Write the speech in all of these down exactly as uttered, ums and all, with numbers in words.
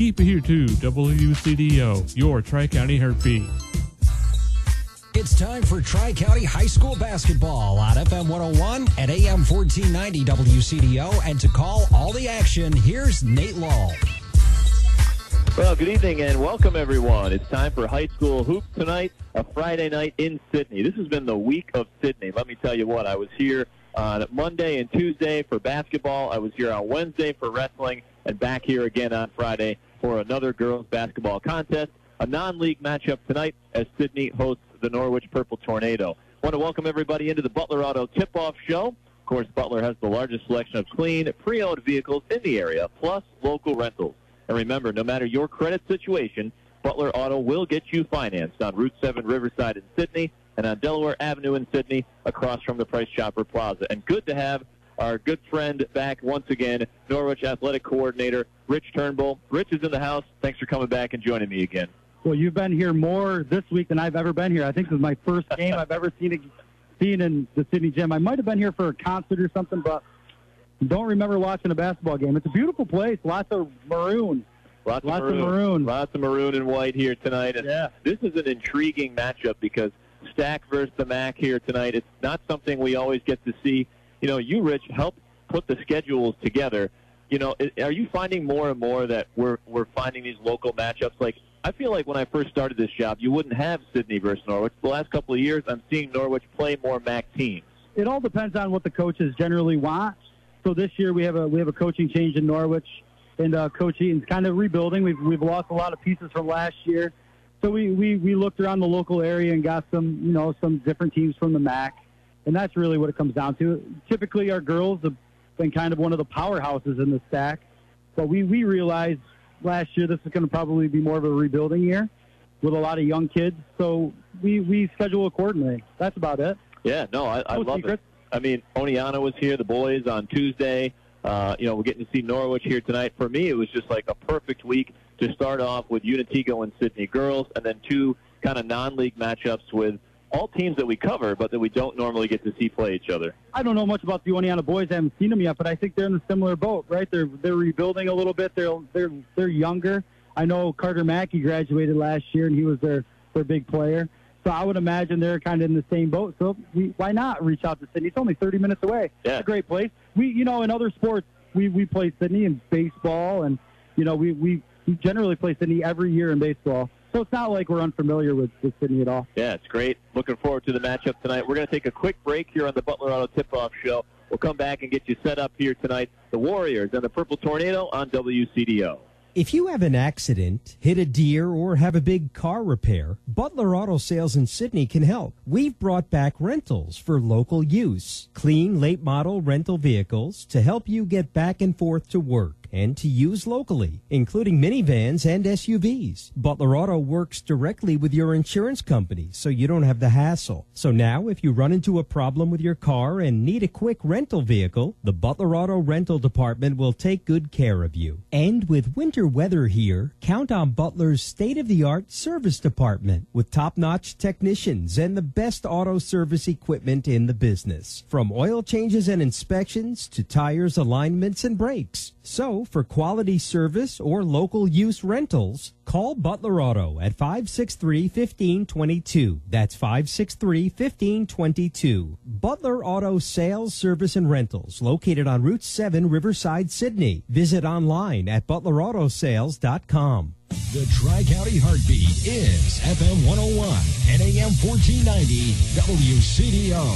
Keep it here too, W C D O, your Tri-County Heartbeat. It's time for Tri-County High School basketball on F M one oh one and A M fourteen ninety W C D O. And to call all the action, here's Nate Lull. Well, good evening and welcome, everyone. It's time for high school hoops tonight, a Friday night in Sidney. This has been the week of Sidney. Let me tell you what, I was here on Monday and Tuesday for basketball. I was here on Wednesday for wrestling, and back here again on Friday for another girls basketball contest, a non-league matchup tonight as Sidney hosts the Norwich Purple Tornado. I want to welcome everybody into the Butler Auto Tip-Off Show. Of course, Butler has the largest selection of clean, pre-owned vehicles in the area, plus local rentals. And remember, no matter your credit situation, Butler Auto will get you financed on Route seven Riverside in Sidney and on Delaware Avenue in Sidney across from the Price Chopper Plaza. And good to have our good friend back once again, Norwich Athletic Coordinator Rich Turnbull. Rich is in the house. Thanks for coming back and joining me again. Well, you've been here more this week than I've ever been here. I think this is my first game I've ever seen seen in the Sidney Gym. I might have been here for a concert or something, but don't remember watching a basketball game. It's a beautiful place. Lots of maroon. Lots, Lots of, maroon. of maroon. Lots of maroon and white here tonight. And yeah. This is an intriguing matchup because Stack versus the M A C here tonight. It's not something we always get to see. You know, you, Rich, help put the schedules together. You know, are you finding more and more that we're we're finding these local matchups? Like, I feel like when I first started this job, you wouldn't have Sidney versus Norwich. The last couple of years, I'm seeing Norwich play more M A C teams. It all depends on what the coaches generally want. So this year we have a we have a coaching change in Norwich, and uh, Coach Eaton's kind of rebuilding. We've we've lost a lot of pieces from last year, so we, we, we looked around the local area and got some you know some different teams from the M A C, and that's really what it comes down to. Typically, our girls have been kind of one of the powerhouses in the stack, but we we realized last year this is going to probably be more of a rebuilding year with a lot of young kids, so we, we schedule accordingly. That's about it. Yeah, no, I, I no love secrets. it. I mean, Oneana was here, the boys, on Tuesday. Uh, you know, we're getting to see Norwich here tonight. For me, it was just like a perfect week to start off with Unitigo and Sidney girls, and then two kind of non-league matchups with all teams that we cover, but that we don't normally get to see play each other. I don't know much about the Oneana boys. I haven't seen them yet, but I think they're in a similar boat, right? They're they're rebuilding a little bit. They're they're they're younger. I know Carter Mackey graduated last year, and he was their their big player. So I would imagine they're kind of in the same boat. So we, why not reach out to Sidney? It's only thirty minutes away. Yeah. It's a great place. We you know in other sports we we play Sidney in baseball, and you know we we, we generally play Sidney every year in baseball. So it's not like we're unfamiliar with, with Sidney at all. Yeah, it's great. Looking forward to the matchup tonight. We're going to take a quick break here on the Butler Auto Tip-Off Show. We'll come back and get you set up here tonight. The Warriors and the Purple Tornado on W C D O. If you have an accident, hit a deer, or have a big car repair, Butler Auto Sales in Sidney can help. We've brought back rentals for local use. Clean, late-model rental vehicles to help you get back and forth to work and to use locally, including minivans and S U Vs. Butler Auto works directly with your insurance company, so you don't have the hassle. So now, if you run into a problem with your car and need a quick rental vehicle, the Butler Auto Rental Department will take good care of you. And with winter weather here, count on Butler's state-of-the-art service department with top-notch technicians and the best auto service equipment in the business. From oil changes and inspections to tires, alignments, and brakes. So, for quality service or local use rentals, call Butler Auto at five six three, one five two two. That's five six three, one five two two. Butler Auto Sales, Service, and Rentals, located on Route seven, Riverside, Sidney. Visit online at butler auto sales dot com. The Tri-County Heartbeat is F M one oh one and A M fourteen ninety W C D O.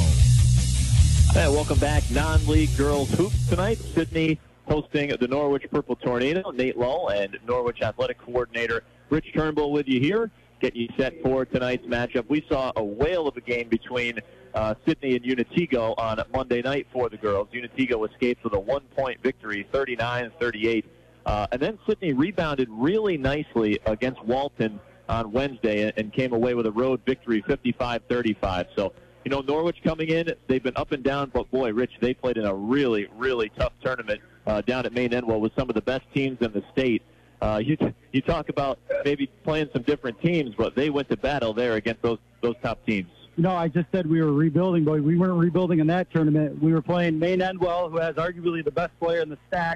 Hey, welcome back. Non-league girls hoops tonight. Sidney hosting the Norwich Purple Tornado. Nate Lull and Norwich Athletic Coordinator Rich Turnbull with you here, getting you set for tonight's matchup. We saw a whale of a game between uh, Sidney and Unitigo on Monday night for the girls. Unitigo escaped with a one-point victory, thirty-nine thirty-eight. Uh, and then Sidney rebounded really nicely against Walton on Wednesday and came away with a road victory, fifty-five thirty-five. So, you know, Norwich coming in, they've been up and down, but boy, Rich, they played in a really, really tough tournament uh, down at Maine Endwell with some of the best teams in the state. Uh, you you talk about maybe playing some different teams, but they went to battle there against those those top teams. You know, I just said we were rebuilding, but we weren't rebuilding in that tournament. We were playing Maine Endwell, who has arguably the best player in the stack,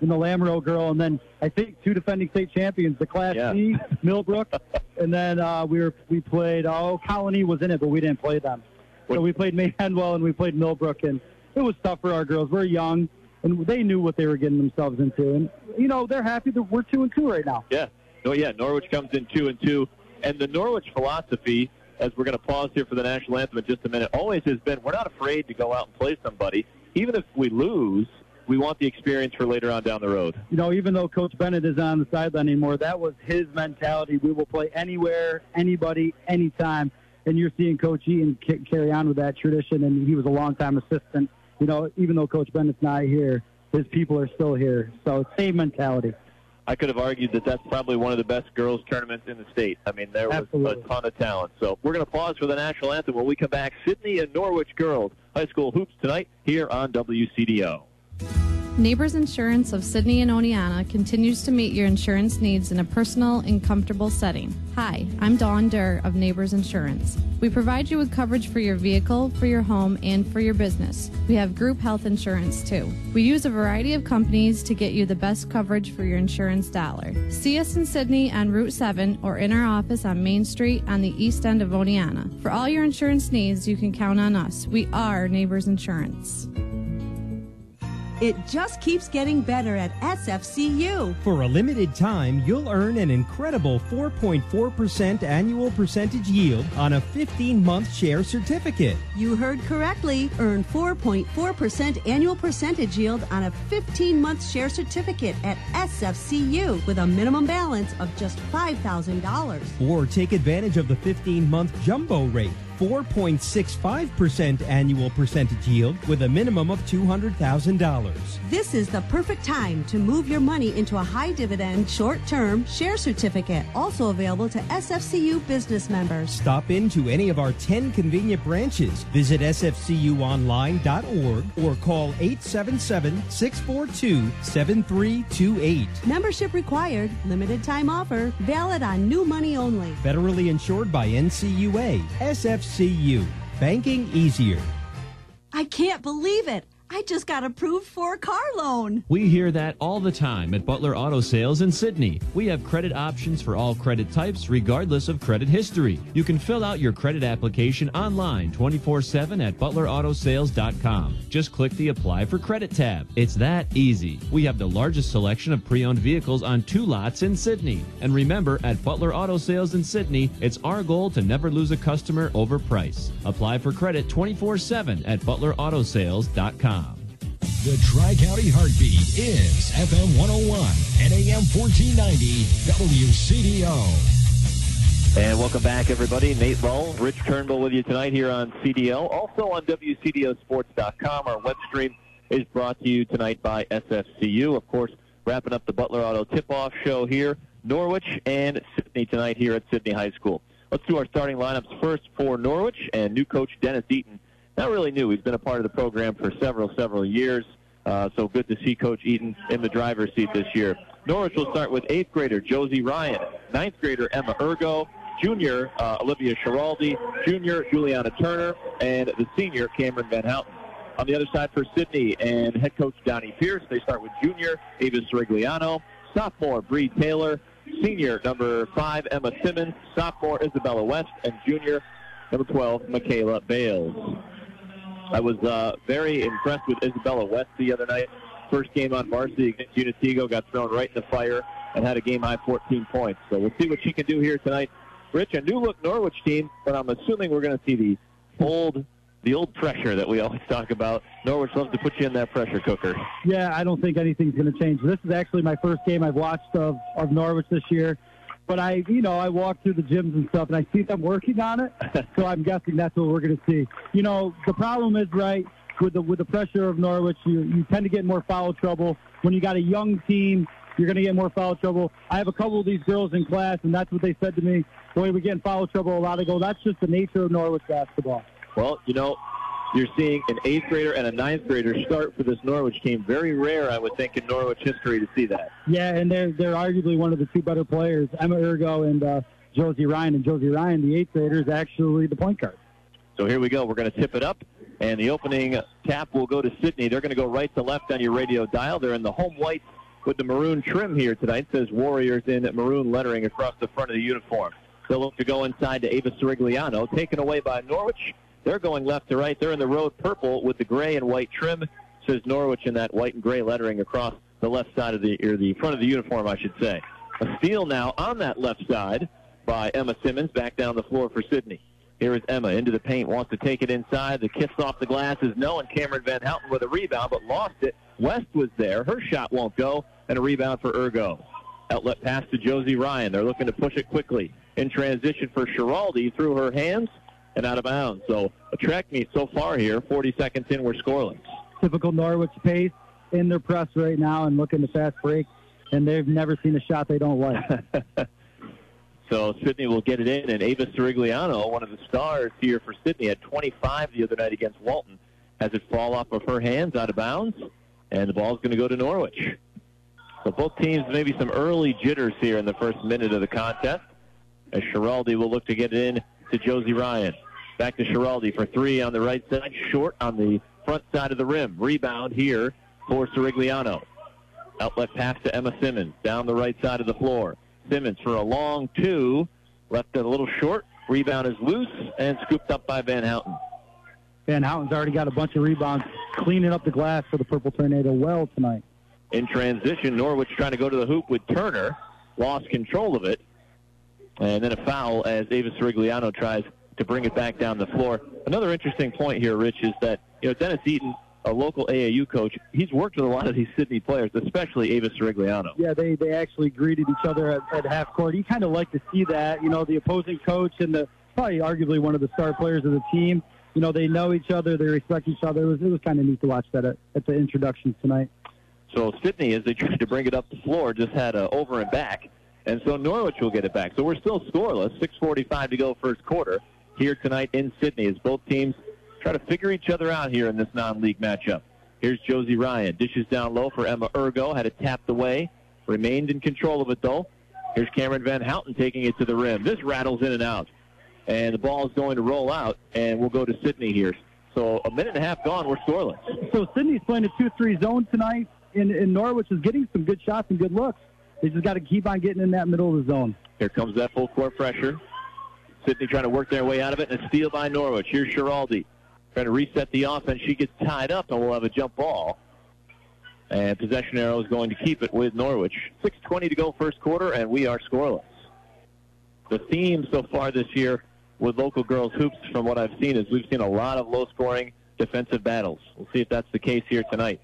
and the Lamoureux girl, and then I think two defending state champions, the Class Yeah. C, Millbrook, and then uh, we were we played. Oh, Colony was in it, but we didn't play them. So we played May Henwell and we played Millbrook, and it was tough for our girls. We're young, and they knew what they were getting themselves into, and you know they're happy that we're two and two right now. Yeah. No, yeah. Norwich comes in two and two, and the Norwich philosophy, as we're going to pause here for the national anthem in just a minute, always has been we're not afraid to go out and play somebody, even if we lose. We want the experience for later on down the road. You know, even though Coach Bennett isn't on the sideline anymore, that was his mentality. We will play anywhere, anybody, anytime. And you're seeing Coach Eaton c- carry on with that tradition, and he was a longtime assistant. You know, even though Coach Bennett's not here, his people are still here. So same mentality. I could have argued that that's probably one of the best girls' tournaments in the state. I mean, there was Absolutely. a ton of talent. So we're going to pause for the national anthem. When we come back, Sydney and Norwich girls high school hoops tonight here on W C D O. Neighbors Insurance of Sydney and Oneonta continues to meet your insurance needs in a personal and comfortable setting. Hi, I'm Dawn Durr of Neighbors Insurance. We provide you with coverage for your vehicle, for your home, and for your business. We have group health insurance too. We use a variety of companies to get you the best coverage for your insurance dollar. See us in Sydney on Route seven or in our office on Main Street on the east end of Oneonta. For all your insurance needs, you can count on us. We are Neighbors Insurance. It just keeps getting better at S F C U. For a limited time, you'll earn an incredible four point four percent annual percentage yield on a fifteen-month share certificate. You heard correctly. Earn four point four percent annual percentage yield on a fifteen-month share certificate at S F C U with a minimum balance of just five thousand dollars. Or take advantage of the fifteen-month jumbo rate, four point six five percent annual percentage yield with a minimum of two hundred thousand dollars. This is the perfect time to move your money into a high-dividend, short-term share certificate, also available to S F C U business members. Stop into any of our ten convenient branches. Visit S F C U online dot org or call eight seven seven, six four two, seven three two eight. Membership required. Limited time offer. Valid on new money only. Federally insured by N C U A. S F C U. Banking easier. I can't believe it. I just got approved for a car loan. We hear that all the time at Butler Auto Sales in Sydney. We have credit options for all credit types, regardless of credit history. You can fill out your credit application online twenty-four seven at butler auto sales dot com. Just click the Apply for Credit tab. It's that easy. We have the largest selection of pre-owned vehicles on two lots in Sydney. And remember, at Butler Auto Sales in Sydney, it's our goal to never lose a customer over price. Apply for credit twenty-four seven at butler auto sales dot com. The Tri-County Heartbeat is F M one oh one and A M fourteen ninety W C D O. And welcome back, everybody. Nate Lull, Rich Turnbull with you tonight here on C D O. Also on W C D O sports dot com. Our web stream is brought to you tonight by S F C U. Of course, wrapping up the Butler Auto Tip-Off show here. Norwich and Sydney tonight here at Sydney High School. Let's do our starting lineups first for Norwich and new coach Dennis Eaton. Not really new. He's been a part of the program for several, several years. Uh, so good to see Coach Eaton in the driver's seat this year. Norwich will start with eighth grader Josie Ryan, ninth grader Emma Ergo, junior uh, Olivia Schiraldi, junior Juliana Turner, and the senior Cameron Van Houten. On the other side for Sydney and head coach Donnie Pierce, they start with junior Ava Sorigliano, sophomore Bree Taylor, senior number five Emma Simmons, sophomore Isabella West, and junior number twelve Michaela Bales. I was uh, very impressed with Isabella West the other night. First game on varsity against Unitigo, got thrown right in the fire and had a game-high fourteen points. So we'll see what she can do here tonight. Rich, a new-look Norwich team, but I'm assuming we're going to see the old the old pressure that we always talk about. Norwich loves to put you in that pressure cooker. Yeah, I don't think anything's going to change. This is actually my first game I've watched of, of Norwich this year. But I, you know, I walk through the gyms and stuff, and I see them working on it. So I'm guessing that's what we're going to see. You know, the problem is, right, with the with the pressure of Norwich, you you tend to get more foul trouble. When you got a young team, you're going to get more foul trouble. I have a couple of these girls in class, and that's what they said to me. Boy, we get in foul trouble a lot ago. That's just the nature of Norwich basketball. Well, you know, you're seeing an eighth grader and a ninth grader start for this Norwich team. Very rare, I would think, in Norwich history to see that. Yeah, and they're they're arguably one of the two better players, Emma Ergo and uh, Josie Ryan. And Josie Ryan, the eighth grader, is actually the point guard. So here we go. We're going to tip it up, and the opening tap will go to Sydney. They're going to go right to left on your radio dial. They're in the home white with the maroon trim here tonight. It says Warriors in maroon lettering across the front of the uniform. They'll look to go inside to Ava Sirigliano, taken away by Norwich. They're going left to right. They're in the road purple with the gray and white trim. It says Norwich in that white and gray lettering across the left side of the, or the front of the uniform, I should say. A steal now on that left side by Emma Simmons, back down the floor for Sydney. Here is Emma into the paint, wants to take it inside. The kiss off the glass is no, and Cameron Van Houten with a rebound, but lost it. West was there. Her shot won't go, and a rebound for Urgo. Outlet pass to Josie Ryan. They're looking to push it quickly. In transition for Schiraldi, through her hands and out of bounds. So a track meet so far here, forty seconds in, we're scoreless. Typical Norwich pace in their press right now and looking to fast break, and they've never seen a shot they don't like. So Sydney will get it in, and Ava Sirigliano, one of the stars here for Sydney, had twenty-five the other night against Walton, has it fall off of her hands out of bounds, and the ball's going to go to Norwich. So both teams, maybe some early jitters here in the first minute of the contest, as Schiraldi will look to get it in to Josie Ryan. Back to Schiraldi for three on the right side, short on the front side of the rim. Rebound here for Sirigliano. Outlet pass to Emma Simmons, down the right side of the floor. Simmons for a long two, left it a little short. Rebound is loose and scooped up by Van Houten. Van Houten's already got a bunch of rebounds, cleaning up the glass for the Purple Tornado well tonight. In transition, Norwich trying to go to the hoop with Turner. Lost control of it. And then a foul as Ava Sirigliano tries to bring it back down the floor. Another interesting point here, Rich, is that, you know, Dennis Eaton, a local A A U coach, he's worked with a lot of these Sydney players, especially Ava Sirigliano. Yeah, they, they actually greeted each other at, at half court. You kind of like to see that, you know, the opposing coach and the probably arguably one of the star players of the team. You know, they know each other, they respect each other. It was, it was kind of neat to watch that at, at the introductions tonight. So Sydney, as they tried to bring it up the floor, just had a over and back, and so Norwich will get it back. So we're still scoreless, six forty-five to go first quarter here tonight in Sydney as both teams try to figure each other out here in this non-league matchup. Here's Josie Ryan. Dishes down low for Emma Urgo. Had it tapped away. Remained in control of it, though. Here's Cameron Van Houten taking it to the rim. This rattles in and out. And the ball is going to roll out, and we'll go to Sydney here. So a minute and a half gone, we're scoreless. So Sydney's playing a two three zone tonight, and, and Norwich is getting some good shots and good looks. They just got to keep on getting in that middle of the zone. Here comes that full court pressure. Sydney trying to work their way out of it, and a steal by Norwich. Here's Schiraldi. Trying to reset the offense. She gets tied up, and we'll have a jump ball. And possession arrow is going to keep it with Norwich. six twenty to go first quarter, and we are scoreless. The theme so far this year with local girls hoops, from what I've seen, is we've seen a lot of low-scoring defensive battles. We'll see if that's the case here tonight.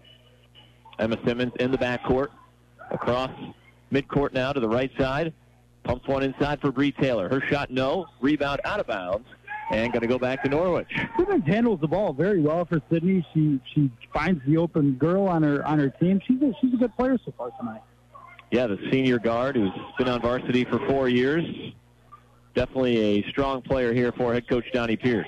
Emma Simmons in the backcourt. Across midcourt now to the right side. Pumps one inside for Bree Taylor. Her shot, no. Rebound out of bounds. And going to go back to Norwich. Simmons handles the ball very well for Sydney. She she finds the open girl on her on her team. She's a, she's a good player so far tonight. Yeah, the senior guard who's been on varsity for four years. Definitely a strong player here for head coach Donnie Pierce.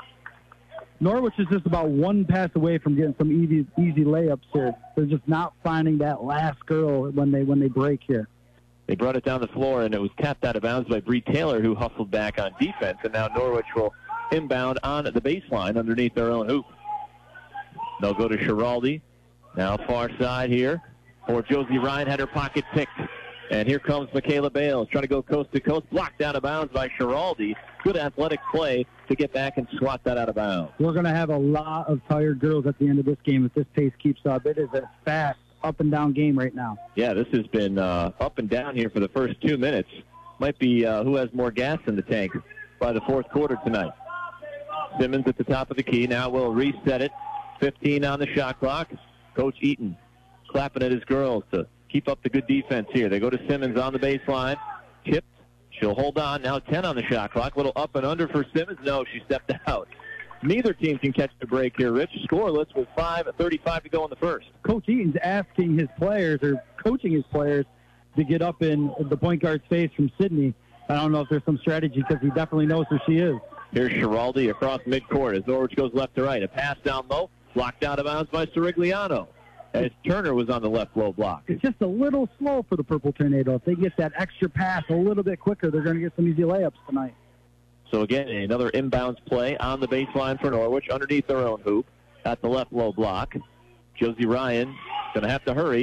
Norwich is just about one pass away from getting some easy easy layups here. They're just not finding that last girl when they when they break here. They brought it down the floor, and it was tapped out of bounds by Bree Taylor, who hustled back on defense, and now Norwich will inbound on the baseline underneath their own hoop. They'll go to Schiraldi. Now far side here for Josie Ryan, had her pocket picked. And here comes Michaela Bales, trying to go coast to coast, blocked out of bounds by Schiraldi. Good athletic play to get back and swat that out of bounds. We're going to have a lot of tired girls at the end of this game if this pace keeps up. It is a fast, up and down game right now. Yeah, this has been uh, up and down here for the first two minutes. Might be uh, who has more gas in the tank by the fourth quarter tonight. Simmons at the top of the key. Now we'll reset it. fifteen on the shot clock. Coach Eaton clapping at his girls to keep up the good defense here. They go to Simmons on the baseline. Tipped. She'll hold on. Now ten on the shot clock. Little up and under for Simmons. No, she stepped out. Neither team can catch the break here, Rich. Scoreless with five thirty-five to go in the first. Coach Eaton's asking his players, or coaching his players, to get up in the point guard's face from Sydney. I don't know if there's some strategy because he definitely knows who she is. Here's Schiraldi across midcourt as Norwich goes left to right. A pass down low, blocked out of bounds by Sirigliano, as Turner was on the left low block. It's just a little slow for the Purple Tornado. If they get that extra pass a little bit quicker, they're going to get some easy layups tonight. So again, another inbounds play on the baseline for Norwich underneath their own hoop at the left low block. Josie Ryan going to have to hurry.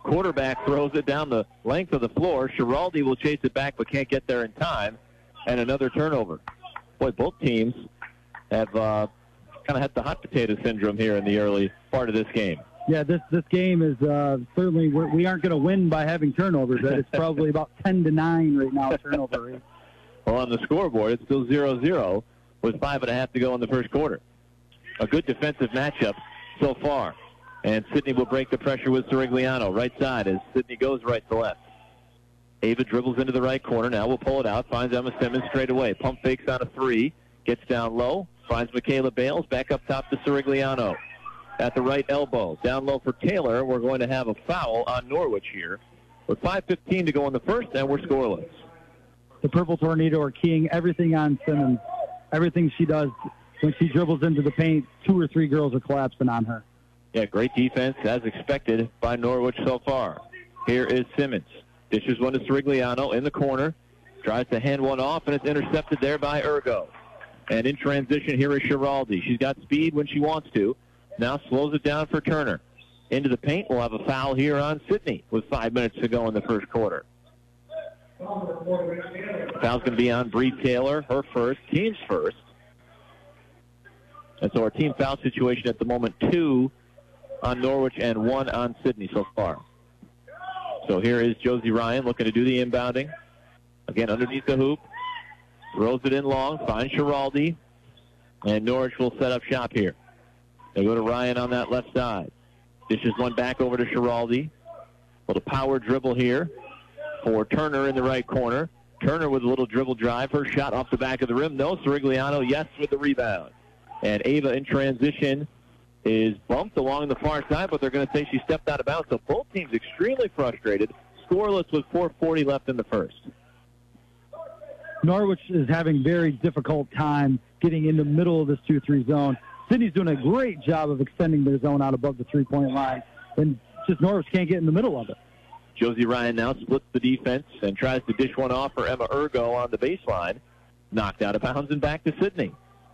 quarterback throws it down the length of the floor. Schiraldi will chase it back but can't get there in time. And another turnover. Boy, both teams have uh, kind of had the hot potato syndrome here in the early part of this game. Yeah, this this game is uh, certainly we're, we aren't going to win by having turnovers. But it's probably about ten to nine right now turnover rate. Well, on the scoreboard, it's still zero zero with five and a half to go in the first quarter. A good defensive matchup so far. And Sidney will break the pressure with Sirigliano. Right side as Sidney goes right to left. Ava dribbles into the right corner. Now will pull it out. Finds Emma Simmons straight away. Pump fakes on a three. Gets down low. Finds Michaela Bales. Back up top to Sirigliano. At the right elbow. Down low for Taylor. We're going to have a foul on Norwich here. With five fifteen to go in the first, and we're scoreless. The Purple Tornado are keying everything on Simmons. Everything she does when she dribbles into the paint, two or three girls are collapsing on her. Yeah, great defense as expected by Norwich so far. Here is Simmons. Dishes one to Sirigliano in the corner. Tries to hand one off, and it's intercepted there by Ergo. And in transition, here is Schiraldi. She's got speed when she wants to. Now slows it down for Turner. Into the paint. We'll have a foul here on Sidney with five minutes to go in the first quarter. Foul's going to be on Bree Taylor, her first, team's first. And so our team foul situation at the moment, two on Norwich and one on Sidney so far. So here is Josie Ryan looking to do the inbounding. Again, underneath the hoop. Throws it in long, finds Schiraldi. And Norwich will set up shop here. They go to Ryan on that left side. Dishes one back over to Schiraldi. Little power dribble here for Turner in the right corner. Turner with a little dribble drive. Her shot off the back of the rim. No, Sirigliano, yes, with the rebound. And Ava in transition is bumped along the far side, but they're going to say she stepped out of bounds. So both teams extremely frustrated. Scoreless with four forty left in the first. Norwich is having very difficult time getting in the middle of this two three zone. Sidney's doing a great job of extending their zone out above the three-point line, and just Norwich can't get in the middle of it. Josie Ryan now splits the defense and tries to dish one off for Emma Ergo on the baseline. Knocked out of bounds and back to Sidney.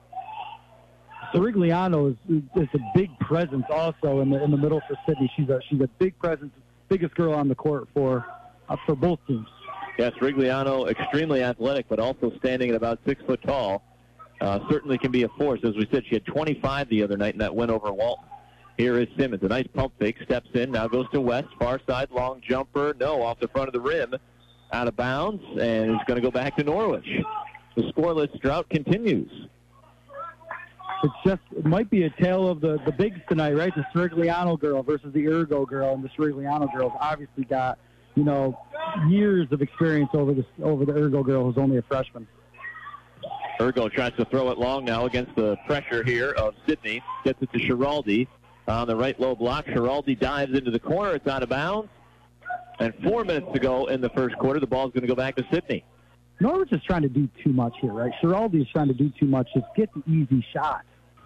Sirigliano is, is a big presence also in the in the middle for Sidney. She's a she's a big presence, biggest girl on the court for uh, for both teams. Yes, Sirigliano extremely athletic, but also standing at about six foot tall. Uh, certainly can be a force. As we said, she had twenty-five the other night in that win over Walton. Here is Simmons. A nice pump fake. Steps in. Now goes to West. Far side. Long jumper. No. Off the front of the rim. Out of bounds. And it's going to go back to Norwich. The scoreless drought continues. It's just, it might be a tale of the, the bigs tonight, right? The Sirigliano girl versus the Ergo girl. And the Sirigliano girl's obviously got, you know, years of experience over the, over the Ergo girl who's only a freshman. Ergo tries to throw it long now against the pressure here of Sidney. Gets it to Schiraldi on the right low block. Schiraldi dives into the corner. It's out of bounds. And four minutes to go in the first quarter. The ball's going to go back to Sidney. Norwich is trying to do too much here, right? Schiraldi is trying to do too much. Just get the easy shot.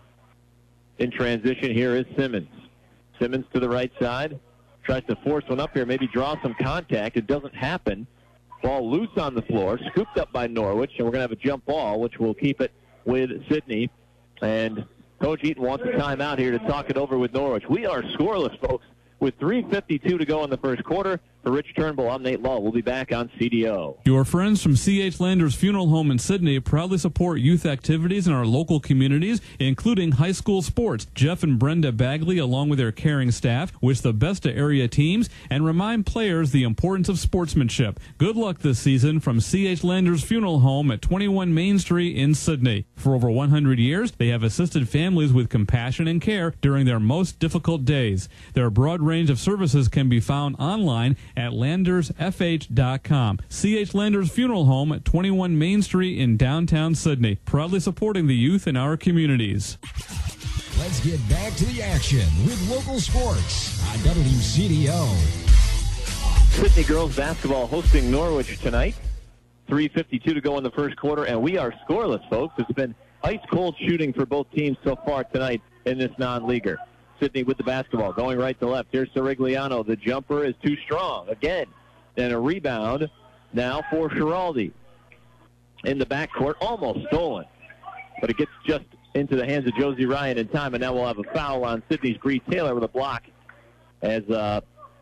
In transition, here is Simmons. Simmons to the right side. Tries to force one up here, maybe draw some contact. It doesn't happen. Ball loose on the floor, scooped up by Norwich, and we're going to have a jump ball, which will keep it with Sidney. And Coach Eaton wants a timeout here to talk it over with Norwich. We are scoreless, folks, with three fifty-two to go in the first quarter. For Rich Turnbull, I'm Nate Law. We'll be back on C D O. Your friends from C H Landers Funeral Home in Sidney proudly support youth activities in our local communities, including high school sports. Jeff and Brenda Bagley, along with their caring staff, wish the best to area teams and remind players the importance of sportsmanship. Good luck this season from C H Landers Funeral Home at twenty-one Main Street in Sidney. For over one hundred years, they have assisted families with compassion and care during their most difficult days. Their broad range of services can be found online at landers f h dot com. C H Landers Funeral Home at twenty-one Main Street in downtown Sidney, proudly supporting the youth in our communities. Let's get back to the action with local sports on W C D O. Sidney girls basketball hosting Norwich tonight. three fifty-two to go in the first quarter, and we are scoreless, folks. It's been ice-cold shooting for both teams so far tonight in this non-leaguer. Sidney with the basketball, going right to left. Here's Sirigliano. The jumper is too strong. Again, and a rebound now for Schiraldi. In the backcourt, almost stolen. But it gets just into the hands of Josie Ryan in time, and now we'll have a foul on Sidney's Bree Taylor with a block as uh,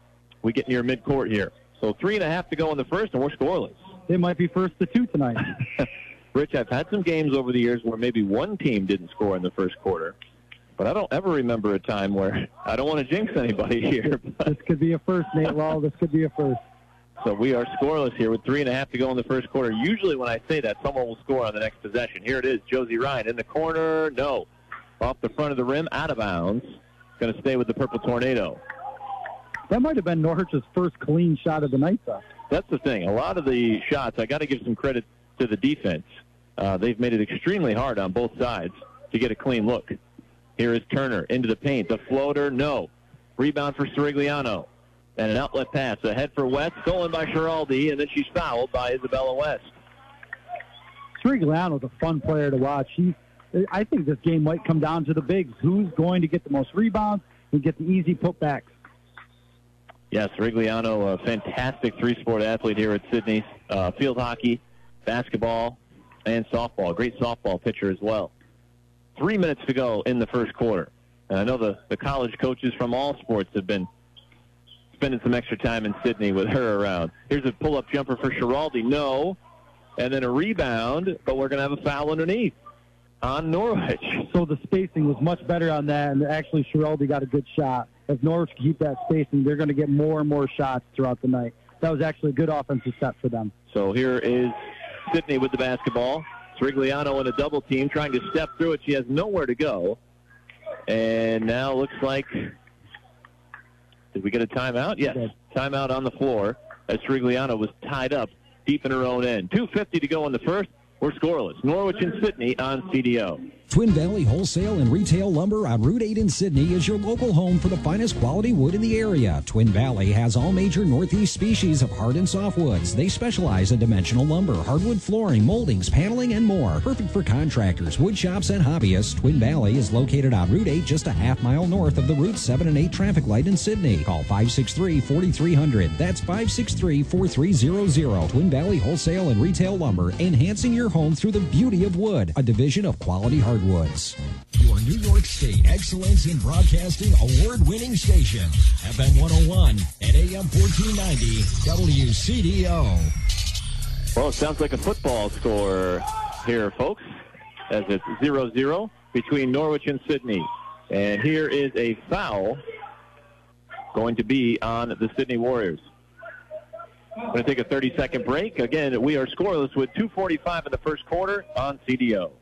we get near midcourt here. So three and a half to go in the first, and we're scoreless. They might be first to two tonight. Rich, I've had some games over the years where maybe one team didn't score in the first quarter, but I don't ever remember a time where I don't want to jinx anybody here. This could be a first, Nate Law. This could be a first. So we are scoreless here with three and a half to go in the first quarter. Usually when I say that, someone will score on the next possession. Here it is, Josie Ryan in the corner. No. Off the front of the rim, out of bounds. Going to stay with the Purple Tornado. That might have been Norwich's first clean shot of the night, though. That's the thing. A lot of the shots, I got to give some credit to the defense. Uh, they've made it extremely hard on both sides to get a clean look. Here is Turner into the paint. The floater, no. Rebound for Sirigliano. And an outlet pass ahead for West, stolen by Giraldi, and then she's fouled by Isabella West. Sirigliano's a fun player to watch. He, I think this game might come down to the bigs. Who's going to get the most rebounds and get the easy putbacks? Yes, Sirigliano, a fantastic three-sport athlete here at Sydney. Uh, field hockey, basketball, and softball. Great softball pitcher as well. Three minutes to go in the first quarter. And I know the, the college coaches from all sports have been spending some extra time in Sydney with her around. Here's a pull-up jumper for Giraldi. No. And then a rebound, but we're going to have a foul underneath on Norwich. So the spacing was much better on that, and actually Giraldi got a good shot. If Norwich can keep that spacing, they're going to get more and more shots throughout the night. That was actually a good offensive set for them. So here is Sydney with the basketball. Sirigliano in a double team trying to step through it. She has nowhere to go. And now looks like, did we get a timeout? Yes, timeout on the floor as Sirigliano was tied up deep in her own end. two fifty to go in the first. We're scoreless. Norwich and Sydney on C D O. Twin Valley Wholesale and Retail Lumber on Route eight in Sydney is your local home for the finest quality wood in the area. Twin Valley has all major Northeast species of hard and soft woods. They specialize in dimensional lumber, hardwood flooring, moldings, paneling, and more. Perfect for contractors, wood shops, and hobbyists. Twin Valley is located on Route eight, just a half mile north of the Route seven and eight traffic light in Sydney. Call five six three, four three zero zero. That's five six three, four three zero zero. Twin Valley Wholesale and Retail Lumber, enhancing your home through the beauty of wood, a division of Quality Hardwoods. Your New York State Excellence in Broadcasting award-winning station, F M one oh one and A M fourteen ninety W C D O. Well, it sounds like a football score here, folks, as it's zero zero between Norwich and Sydney. And here is a foul going to be on the Sydney Warriors. We're going to take a thirty-second break. Again, we are scoreless with two forty-five in the first quarter on C D O.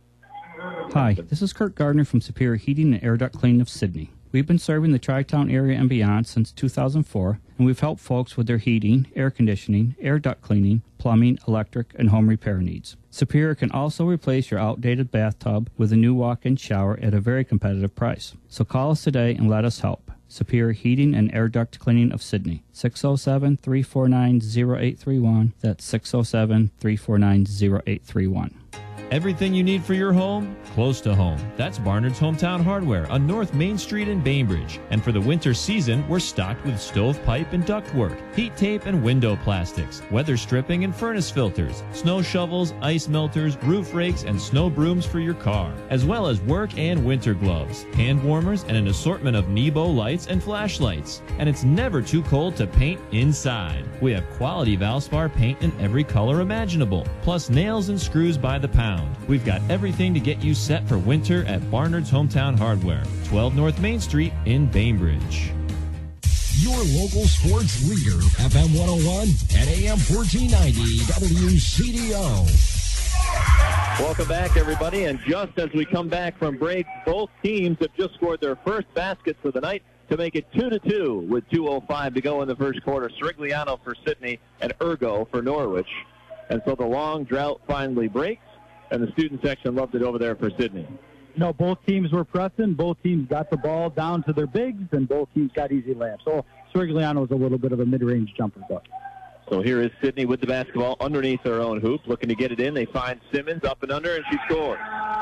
Hi, this is Kurt Gardner from Superior Heating and Air Duct Cleaning of Sydney. We've been serving the Tri-Town area and beyond since two thousand four, and we've helped folks with their heating, air conditioning, air duct cleaning, plumbing, electric, and home repair needs. Superior can also replace your outdated bathtub with a new walk-in shower at a very competitive price. So call us today and let us help. Superior Heating and Air Duct Cleaning of Sydney, six oh seven, three four nine, oh eight three one. That's six oh seven, three four nine, oh eight three one. Everything you need for your home, close to home. That's Barnard's Hometown Hardware on North Main Street in Bainbridge. And for the winter season, we're stocked with stovepipe and ductwork, heat tape and window plastics, weather stripping and furnace filters, snow shovels, ice melters, roof rakes, and snow brooms for your car, as well as work and winter gloves, hand warmers, and an assortment of Nebo lights and flashlights. And it's never too cold to paint inside. We have quality Valspar paint in every color imaginable, plus nails and screws by the pound. We've got everything to get you set for winter at Barnard's Hometown Hardware, twelve North Main Street in Bainbridge. Your local sports leader, F M one oh one and A M fourteen ninety W C D O. Welcome back, everybody. And just as we come back from break, both teams have just scored their first baskets of the night to make it two to two with two oh five to go in the first quarter. Sirigliano for Sydney and Ergo for Norwich. And so the long drought finally breaks. And the student section loved it over there for Sydney. No, both teams were pressing. Both teams got the ball down to their bigs, and both teams got easy layups. So Sirigliano was a little bit of a mid-range jumper. But. So here is Sydney with the basketball underneath her own hoop, looking to get it in. They find Simmons up and under, and she scores.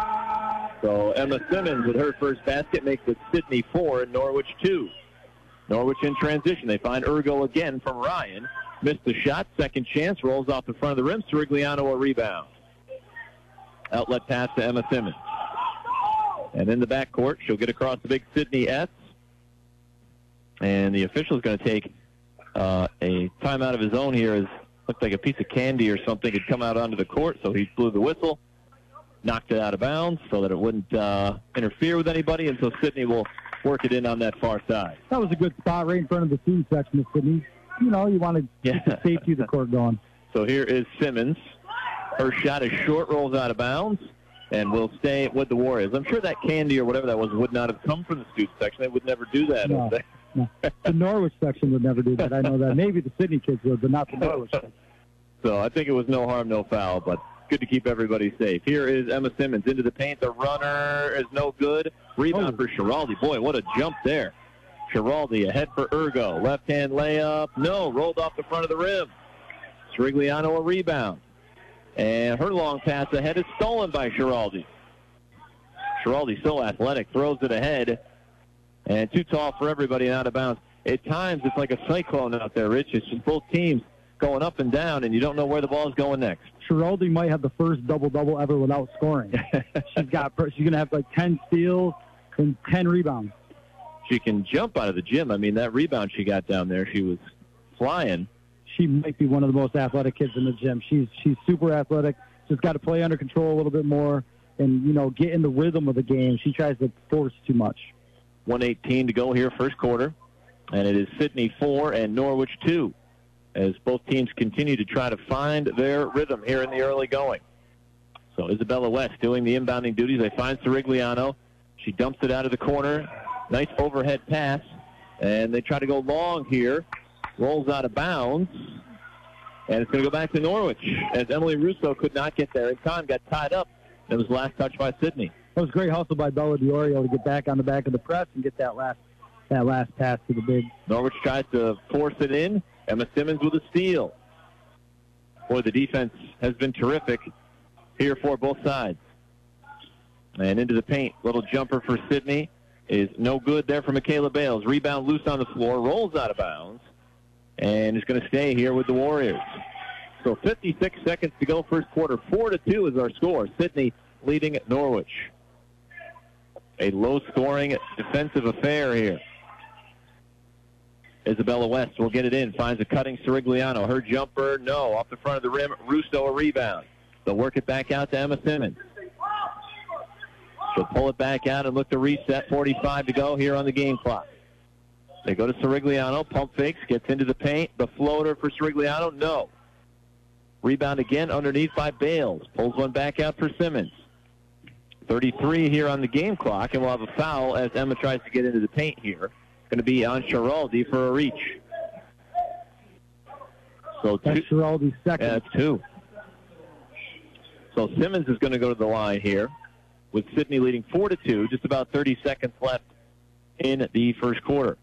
So Emma Simmons with her first basket makes it Sydney four and Norwich two. Norwich in transition. They find Ergo again from Ryan. Missed the shot. Second chance. Rolls off the front of the rim. Sirigliano a rebound. Outlet pass to Emma Simmons. And in the backcourt, she'll get across the big Sydney S. And the official's going to take uh, a timeout of his own here. Is looked like a piece of candy or something had come out onto the court, so he blew the whistle, knocked it out of bounds so that it wouldn't uh, interfere with anybody, and so Sidney will work it in on that far side. That was a good spot right in front of the student section of Sidney. You know, you want to yeah. get the safety of the court going. So here is Simmons. Her shot is short, rolls out of bounds, and will stay with the Warriors. I'm sure that candy or whatever that was would not have come from the student section. They would never do that. No, no. The Norwich section would never do that. I know that. Maybe the Sidney kids would, but not the Norwich section. So I think it was no harm, no foul, but good to keep everybody safe. Here is Emma Simmons into the paint. The runner is no good. Rebound oh. for Schiraldi. Boy, what a jump there. Schiraldi ahead for Ergo. Left-hand layup. No, rolled off the front of the rim. Srigliano a rebound. And her long pass ahead is stolen by Schiraldi. Schiraldi so athletic, throws it ahead. And too tall for everybody and out of bounds. At times, it's like a cyclone out there, Rich. It's just both teams going up and down, and you don't know where the ball is going next. Schiraldi might have the first double-double ever without scoring. she's got. She's going to have like ten steals and ten rebounds. She can jump out of the gym. I mean, that rebound she got down there, she was flying. She might be one of the most athletic kids in the gym. She's she's super athletic. Just got to play under control a little bit more and, you know, get in the rhythm of the game. She tries to force too much. one eighteen to go here, first quarter. And it is Sidney four and Norwich two, as both teams continue to try to find their rhythm here in the early going. So Isabella West doing the inbounding duties. They find Sirigliano. She dumps it out of the corner. Nice overhead pass. And they try to go long here. Rolls out of bounds. And it's going to go back to Norwich, as Emily Russo could not get there in time, got tied up. It was last touch by Sidney. That was a great hustle by Bella Diorio to get back on the back of the press and get that last that last pass to the big. Norwich tries to force it in. Emma Simmons with a steal. Boy, the defense has been terrific here for both sides. And into the paint. Little jumper for Sidney is no good there for Michaela Bales. Rebound loose on the floor, rolls out of bounds, and is going to stay here with the Warriors. So fifty-six seconds to go first quarter. Four to two is our score. Sidney leading at Norwich. A low-scoring defensive affair here. Isabella West will get it in, finds a cutting Sirigliano. Her jumper, no, off the front of the rim. Russo a rebound. They'll work it back out to Emma Simmons. She'll pull it back out and look to reset. forty-five to go here on the game clock. They go to Sirigliano. Pump fakes, gets into the paint. The floater for Sirigliano, no. Rebound again underneath by Bales. Pulls one back out for Simmons. thirty-three here on the game clock, and we'll have a foul as Emma tries to get into the paint here. Going to be on Schiraldi for a reach. So That's two, Schiraldi's second. Yeah, that's two. So Simmons is going to go to the line here, with Sidney leading four to two. Just about thirty seconds left in the first quarter.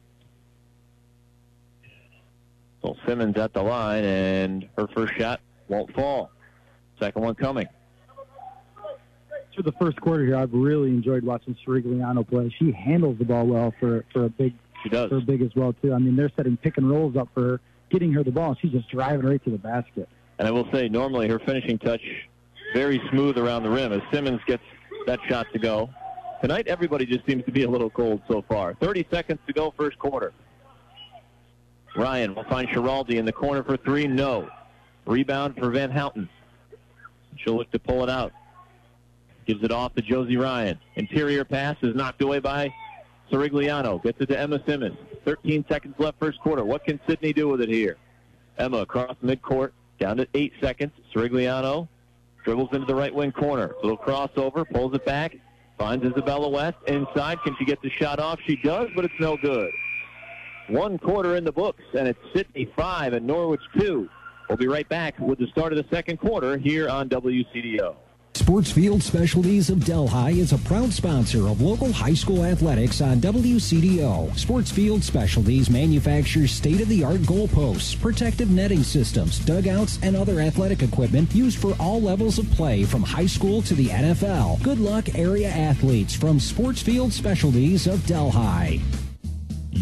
So Simmons at the line, and her first shot won't fall. Second one coming. For the first quarter here, I've really enjoyed watching Sirigliano play. She handles the ball well for for a big. She does. For a big as well too. I mean, they're setting pick and rolls up for her, getting her the ball, and she's just driving right to the basket. And I will say, normally her finishing touch very smooth around the rim as Simmons gets that shot to go. Tonight, everybody just seems to be a little cold so far. thirty seconds to go, first quarter. Ryan will find Schiraldi in the corner for three. No. Rebound for Van Houten. She'll look to pull it out. Gives it off to Josie Ryan. Interior pass is knocked away by Sirigliano. Gets it to Emma Simmons. thirteen seconds left first quarter. What can Sidney do with it here? Emma across midcourt. Down to eight seconds. Sirigliano dribbles into the right wing corner. Little crossover. Pulls it back. Finds Isabella West inside. Can she get the shot off? She does, but it's no good. One quarter in the books, and it's Sidney five and Norwich two. We'll be right back with the start of the second quarter here on W C D O. Sportsfield Specialties of Delhi is a proud sponsor of local high school athletics on W C D O. Sportsfield Specialties manufactures state-of-the-art goalposts, protective netting systems, dugouts, and other athletic equipment used for all levels of play from high school to the N F L. Good luck, area athletes, from Sportsfield Specialties of Delhi.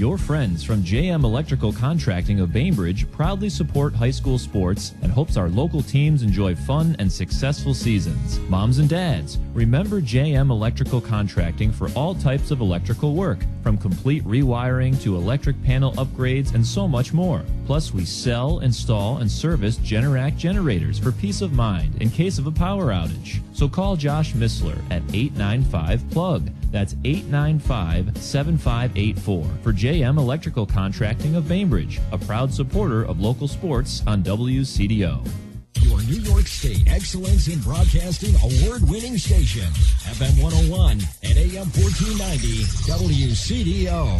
Your friends from J M Electrical Contracting of Bainbridge proudly support high school sports and hopes our local teams enjoy fun and successful seasons. Moms and dads, remember J M Electrical Contracting for all types of electrical work, from complete rewiring to electric panel upgrades and so much more. Plus, we sell, install, and service Generac generators for peace of mind in case of a power outage. So call Josh Missler at eight nine five plug. That's eight nine five, seven five eight four for J M Electrical Contracting of Bainbridge, a proud supporter of local sports on W C D O. Your New York State Excellence in Broadcasting award-winning station, F M one oh one and A M fourteen ninety, W C D O.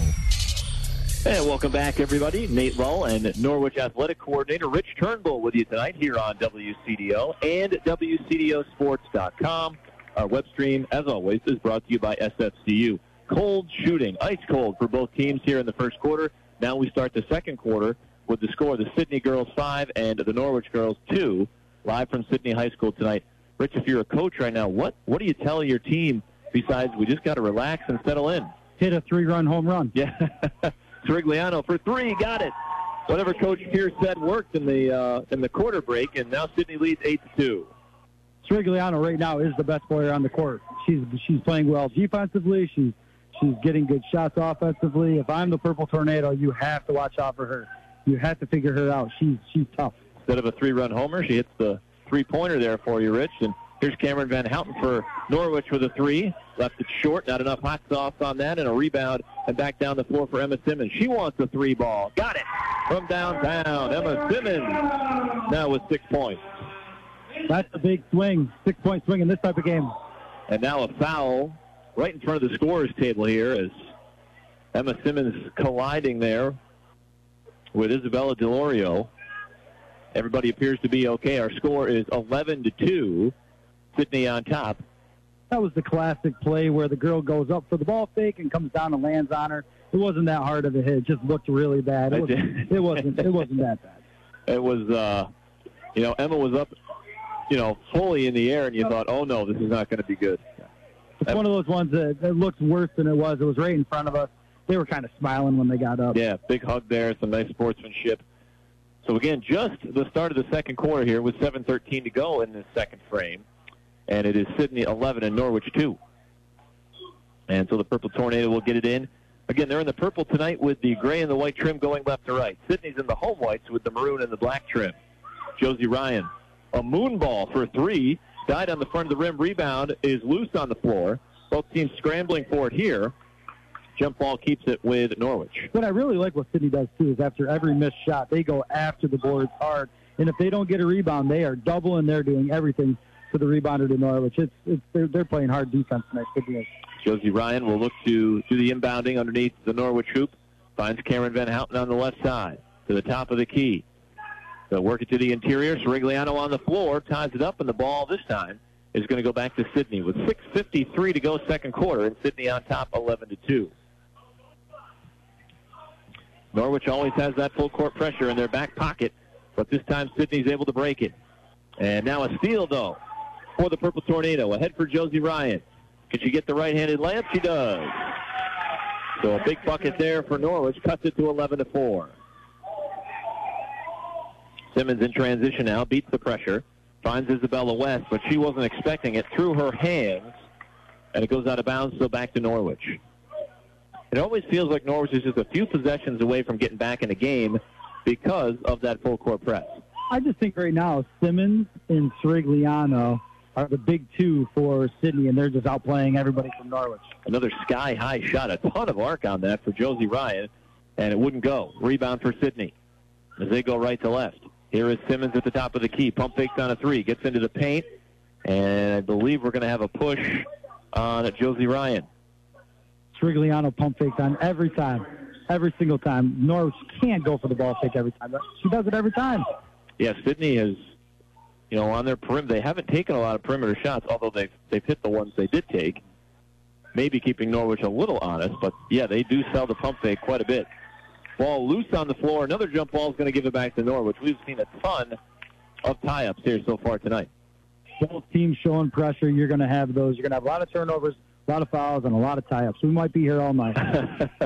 And welcome back, everybody. Nate Lull and Norwich Athletic Coordinator Rich Turnbull with you tonight here on W C D O and W C D O sports dot com. Our web stream, as always, is brought to you by S F C U. Cold shooting, ice cold for both teams here in the first quarter. Now we start the second quarter with the score, the Sydney girls five and the Norwich girls two, live from Sydney High School tonight. Rich, if you're a coach right now, what, what do you tell your team besides we just got to relax and settle in? Hit a three-run home run. Yeah. Sirigliano for three, got it. Whatever Coach Pierce said worked in the uh, in the quarter break, and now Sydney leads eight to two. Sirigliano right now is the best player on the court. She's she's playing well defensively. She's she's getting good shots offensively. If I'm the Purple Tornado, you have to watch out for her. You have to figure her out. She's she's tough. Instead of a three-run homer, she hits the three-pointer there for you, Rich. And here's Cameron Van Houten for Norwich with a three. Left it short, not enough hot sauce on that, and a rebound and back down the floor for Emma Simmons. She wants a three ball. Got it from downtown. Emma Simmons now with six points. That's a big swing, six-point swing in this type of game. And now a foul right in front of the scorer's table here as Emma Simmons colliding there with Isabella DeLorio. Everybody appears to be okay. Our score is eleven to two. Sydney on top. That was the classic play where the girl goes up for the ball fake and comes down and lands on her. It wasn't that hard of a hit. It just looked really bad. It wasn't, it wasn't, it wasn't that bad. It was, uh, you know, Emma was up, you know, fully in the air, and you thought, oh, no, this is not going to be good. It's Emma, one of those ones that it looked worse than it was. It was right in front of us. They were kind of smiling when they got up. Yeah, big hug there, some nice sportsmanship. So, again, just the start of the second quarter here with seven thirteen to go in this second frame. And it is Sydney eleven and Norwich two. And so the Purple Tornado will get it in. Again, they're in the purple tonight with the gray and the white trim going left to right. Sydney's in the home whites with the maroon and the black trim. Josie Ryan, a moon ball for three. Died on the front of the rim. Rebound is loose on the floor. Both teams scrambling for it here. Jump ball keeps it with Norwich. What I really like what Sydney does, too, is after every missed shot, they go after the boards hard. And if they don't get a rebound, they are doubling. They're doing everything to the rebounder to Norwich. It's, it's they're, they're playing hard defense tonight. Josie Ryan will look to do the inbounding underneath the Norwich hoop. Finds Cameron Van Houten on the left side to the top of the key. They'll work it to the interior. Sirigliano on the floor, ties it up, and the ball this time is going to go back to Sydney with six fifty-three to go second quarter, and Sydney on top eleven to two. Norwich always has that full court pressure in their back pocket, but this time Sydney's able to break it. And now a steal, though, for the Purple Tornado. Ahead for Josie Ryan. Can she get the right-handed layup? She does. So a big bucket there for Norwich. Cuts it to eleven to four. Simmons in transition now. Beats the pressure. Finds Isabella West, but she wasn't expecting it. Through her hands. And it goes out of bounds, so back to Norwich. It always feels like Norwich is just a few possessions away from getting back in the game because of that full court press. I just think right now Simmons and Sirigliano are the big two for Sydney, and they're just outplaying everybody from Norwich. Another sky-high shot. A ton of arc on that for Josie Ryan, and it wouldn't go. Rebound for Sydney as they go right to left. Here is Simmons at the top of the key. Pump fakes on a three. Gets into the paint, and I believe we're going to have a push on Josie Ryan. Sirigliano pump fakes on every time, every single time. Norwich can't go for the ball fake every time. She does it every time. Yeah, Sydney has, you know, on their perimeter, they haven't taken a lot of perimeter shots, although they've, they've hit the ones they did take. Maybe keeping Norwich a little honest, but, yeah, they do sell the pump fake quite a bit. Ball loose on the floor. Another jump ball is going to give it back to Norwich. We've seen a ton of tie-ups here so far tonight. Both teams showing pressure. You're going to have those. You're going to have a lot of turnovers, a lot of fouls, and a lot of tie-ups. We might be here all night.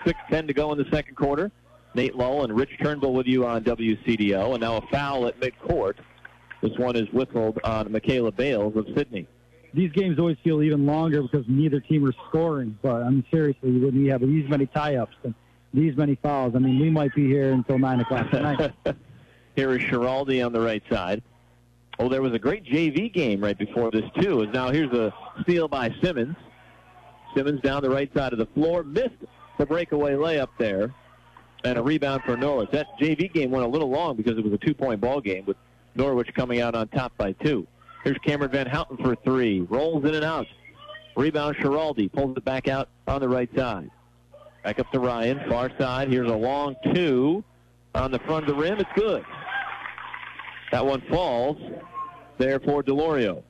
six ten to go in the second quarter. Nate Lull and Rich Turnbull with you on W C D O. And now a foul at midcourt. This one is whistled on Michaela Bales of Sydney. These games always feel even longer because neither team are scoring. But, I mean, seriously, when you have these many tie-ups and these many fouls, I mean, we might be here until nine o'clock tonight. Here is Schiraldi on the right side. Oh, there was a great J V game right before this, too. As now here's a steal by Simmons. Simmons down the right side of the floor. Missed the breakaway layup there. And a rebound for Norwich. That J V game went a little long because it was a two-point ball game with Norwich coming out on top by two. Here's Cameron Van Houten for three. Rolls in and out. Rebound Schiraldi. Pulls it back out on the right side. Back up to Ryan. Far side. Here's a long two on the front of the rim. It's good. That one falls there for Delorio.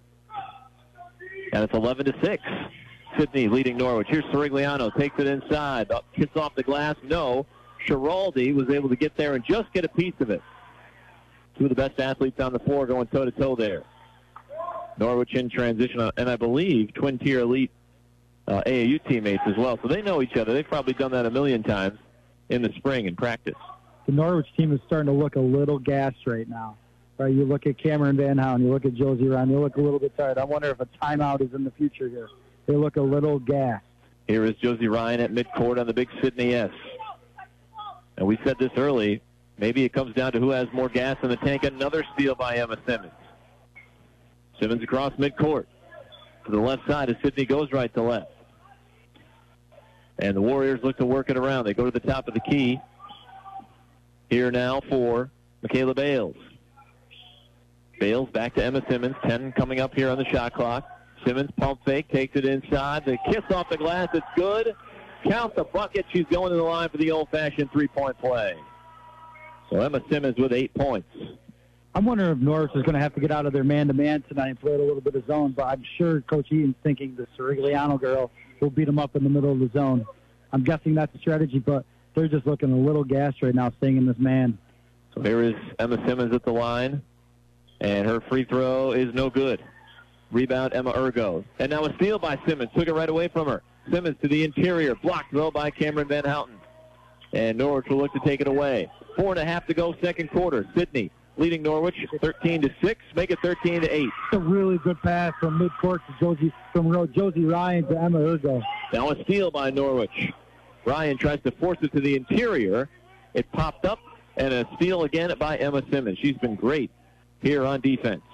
And it's eleven to six. Sydney leading Norwich. Here's Sirigliano. Takes it inside. Up, hits off the glass. No. Schiraldi was able to get there and just get a piece of it. Two of the best athletes on the floor going toe-to-toe there. Norwich in transition, and I believe twin-tier elite uh, A A U teammates as well. So they know each other. They've probably done that a million times in the spring in practice. The Norwich team is starting to look a little gassed right now. Right, you look at Cameron Van Houten, you look at Josie Ryan, you look a little bit tired. I wonder if a timeout is in the future here. They look a little gassed. Here is Josie Ryan at midcourt on the big Sydney S. And we said this early, maybe it comes down to who has more gas in the tank. Another steal by Emma Simmons. Simmons across midcourt. To the left side as Sydney goes right to left. And the Warriors look to work it around. They go to the top of the key. Here now for Michaela Bales. Bales back to Emma Simmons. ten coming up here on the shot clock. Simmons pump fake, takes it inside. The kiss off the glass, it's good. Count the bucket. She's going to the line for the old-fashioned three-point play. So Emma Simmons with eight points. I'm wondering if Norwich is going to have to get out of their man-to-man tonight and play a little bit of zone, but I'm sure Coach Eaton's thinking the Sirigliano girl will beat them up in the middle of the zone. I'm guessing that's the strategy, but they're just looking a little gassed right now staying in this man. So here is Emma Simmons at the line, and her free throw is no good. Rebound, Emma Ergo. And now a steal by Simmons. Took it right away from her. Simmons to the interior. Blocked, though, by Cameron Van Houten. And Norwich will look to take it away. Four and a half to go, second quarter. Sydney leading Norwich thirteen to six. Make it thirteen to eight. It's a really good pass from midcourt to Josie, from Josie Ryan to Emma Ergo. Now a steal by Norwich. Ryan tries to force it to the interior. It popped up, and a steal again by Emma Simmons. She's been great here on defense.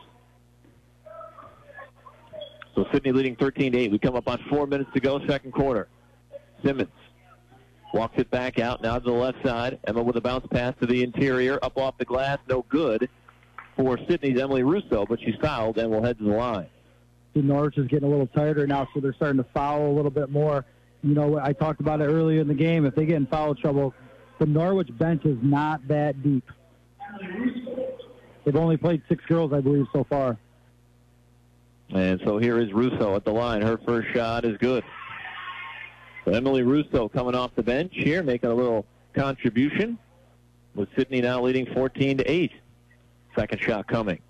So Sydney leading thirteen to eight. We come up on four minutes to go, second quarter. Simmons walks it back out, now to the left side. Emma with a bounce pass to the interior, up off the glass, no good for Sydney's Emily Russo, but she's fouled and will head to the line. The Norwich is getting a little tighter now, so they're starting to foul a little bit more. You know, I talked about it earlier in the game. If they get in foul trouble, the Norwich bench is not that deep. They've only played six girls, I believe, so far. And so here is Russo at the line. Her first shot is good. So Emily Russo coming off the bench here, making a little contribution, with Sydney now leading fourteen to eight. Second shot coming.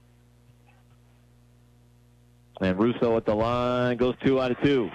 And Russo at the line goes two out of two.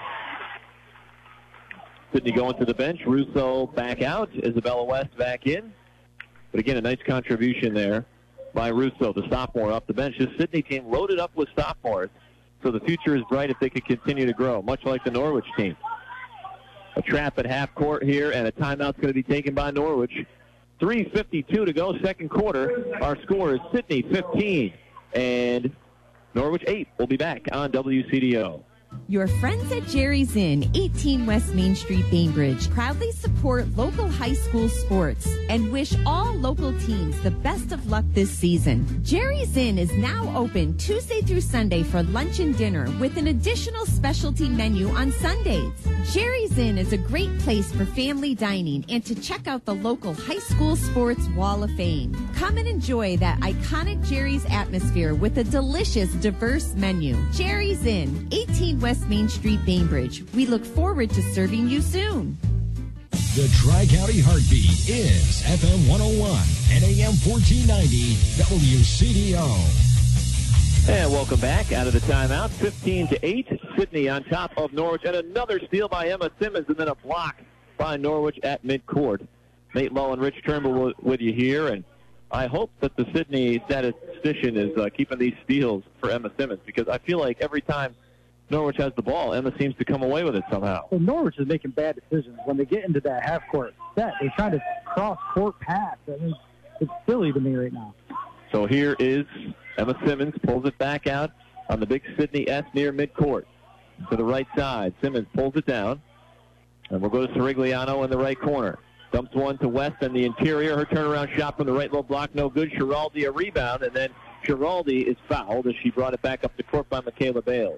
Sydney going to the bench. Russo back out. Isabella West back in. But again, a nice contribution there by Russo, the sophomore, off the bench. This Sydney team loaded up with sophomores. So the future is bright if they could continue to grow, much like the Norwich team. A trap at half court here, and a timeout's going to be taken by Norwich. three fifty-two to go, second quarter. Our score is Sydney fifteen and Norwich eight. We'll be back on W C D O. Your friends at Jerry's Inn, eighteen West Main Street, Bainbridge, proudly support local high school sports and wish all local teams the best of luck this season. Jerry's Inn is now open Tuesday through Sunday for lunch and dinner with an additional specialty menu on Sundays. Jerry's Inn is a great place for family dining and to check out the local high school sports wall of fame. Come and enjoy that iconic Jerry's atmosphere with a delicious, diverse menu. Jerry's Inn, eighteen West Main Street, Bainbridge. We look forward to serving you soon. The Tri-County Heartbeat is F M one oh one and A M fourteen ninety W C D O. And welcome back out of the timeout. fifteen to eight. Sydney on top of Norwich. And another steal by Emma Simmons, and then a block by Norwich at midcourt. Nate Lowe and Rich Turnbull with you here, and I hope that the Sidney statistician is uh, keeping these steals for Emma Simmons, because I feel like every time Norwich has the ball, Emma seems to come away with it somehow. Well, Norwich is making bad decisions when they get into that half-court set. They're trying to cross-court pass. I mean, it's silly to me right now. So here is Emma Simmons, pulls it back out on the big Sidney S near midcourt. To the right side, Simmons pulls it down, and we'll go to Sirigliano in the right corner. Dumps one to West in the interior. Her turnaround shot from the right low block, no good. Schiraldi a rebound, and then Schiraldi is fouled as she brought it back up the court by Michaela Bales.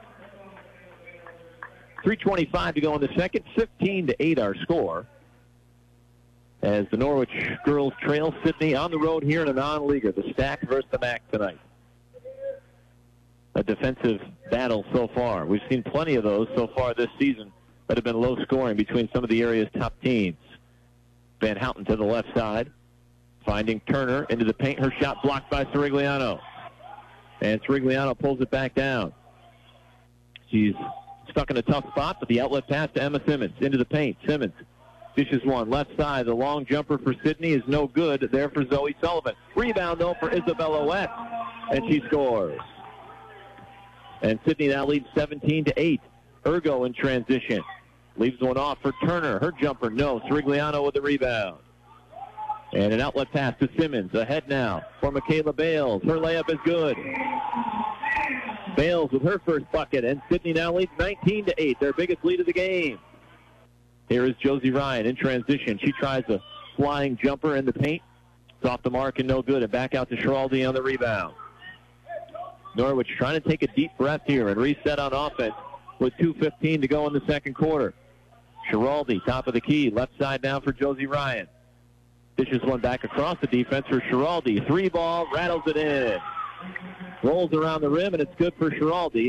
three twenty-five to go in the second, fifteen to eight our score, as the Norwich girls trail Sidney on the road here in a non-leaguer. The Stack versus the Mac tonight. A defensive battle so far. We've seen plenty of those so far this season that have been low scoring between some of the area's top teams. Van Houten to the left side, finding Turner into the paint. Her shot blocked by Sirigliano, and Sirigliano pulls it back down. She's stuck in a tough spot, but the outlet pass to Emma Simmons into the paint. Simmons dishes one left side. The long jumper for Sidney is no good. There for Zoe Sullivan. Rebound though for Isabella West, and she scores. And Sidney now leads seventeen to eight. Ergo in transition. Leaves one off for Turner. Her jumper, no. Sirigliano with the rebound. And an outlet pass to Simmons. Ahead now for Michaela Bales. Her layup is good. Bales with her first bucket, and Sidney now leads nineteen to eight, their biggest lead of the game. Here is Josie Ryan in transition. She tries a flying jumper in the paint. It's off the mark and no good. And back out to Schiraldi on the rebound. Norwich trying to take a deep breath here and reset on offense with two fifteen to go in the second quarter. Schiraldi, top of the key, left side now for Josie Ryan. Dishes one back across the defense for Schiraldi. Three ball, rattles it in. Rolls around the rim, and it's good for Schiraldi.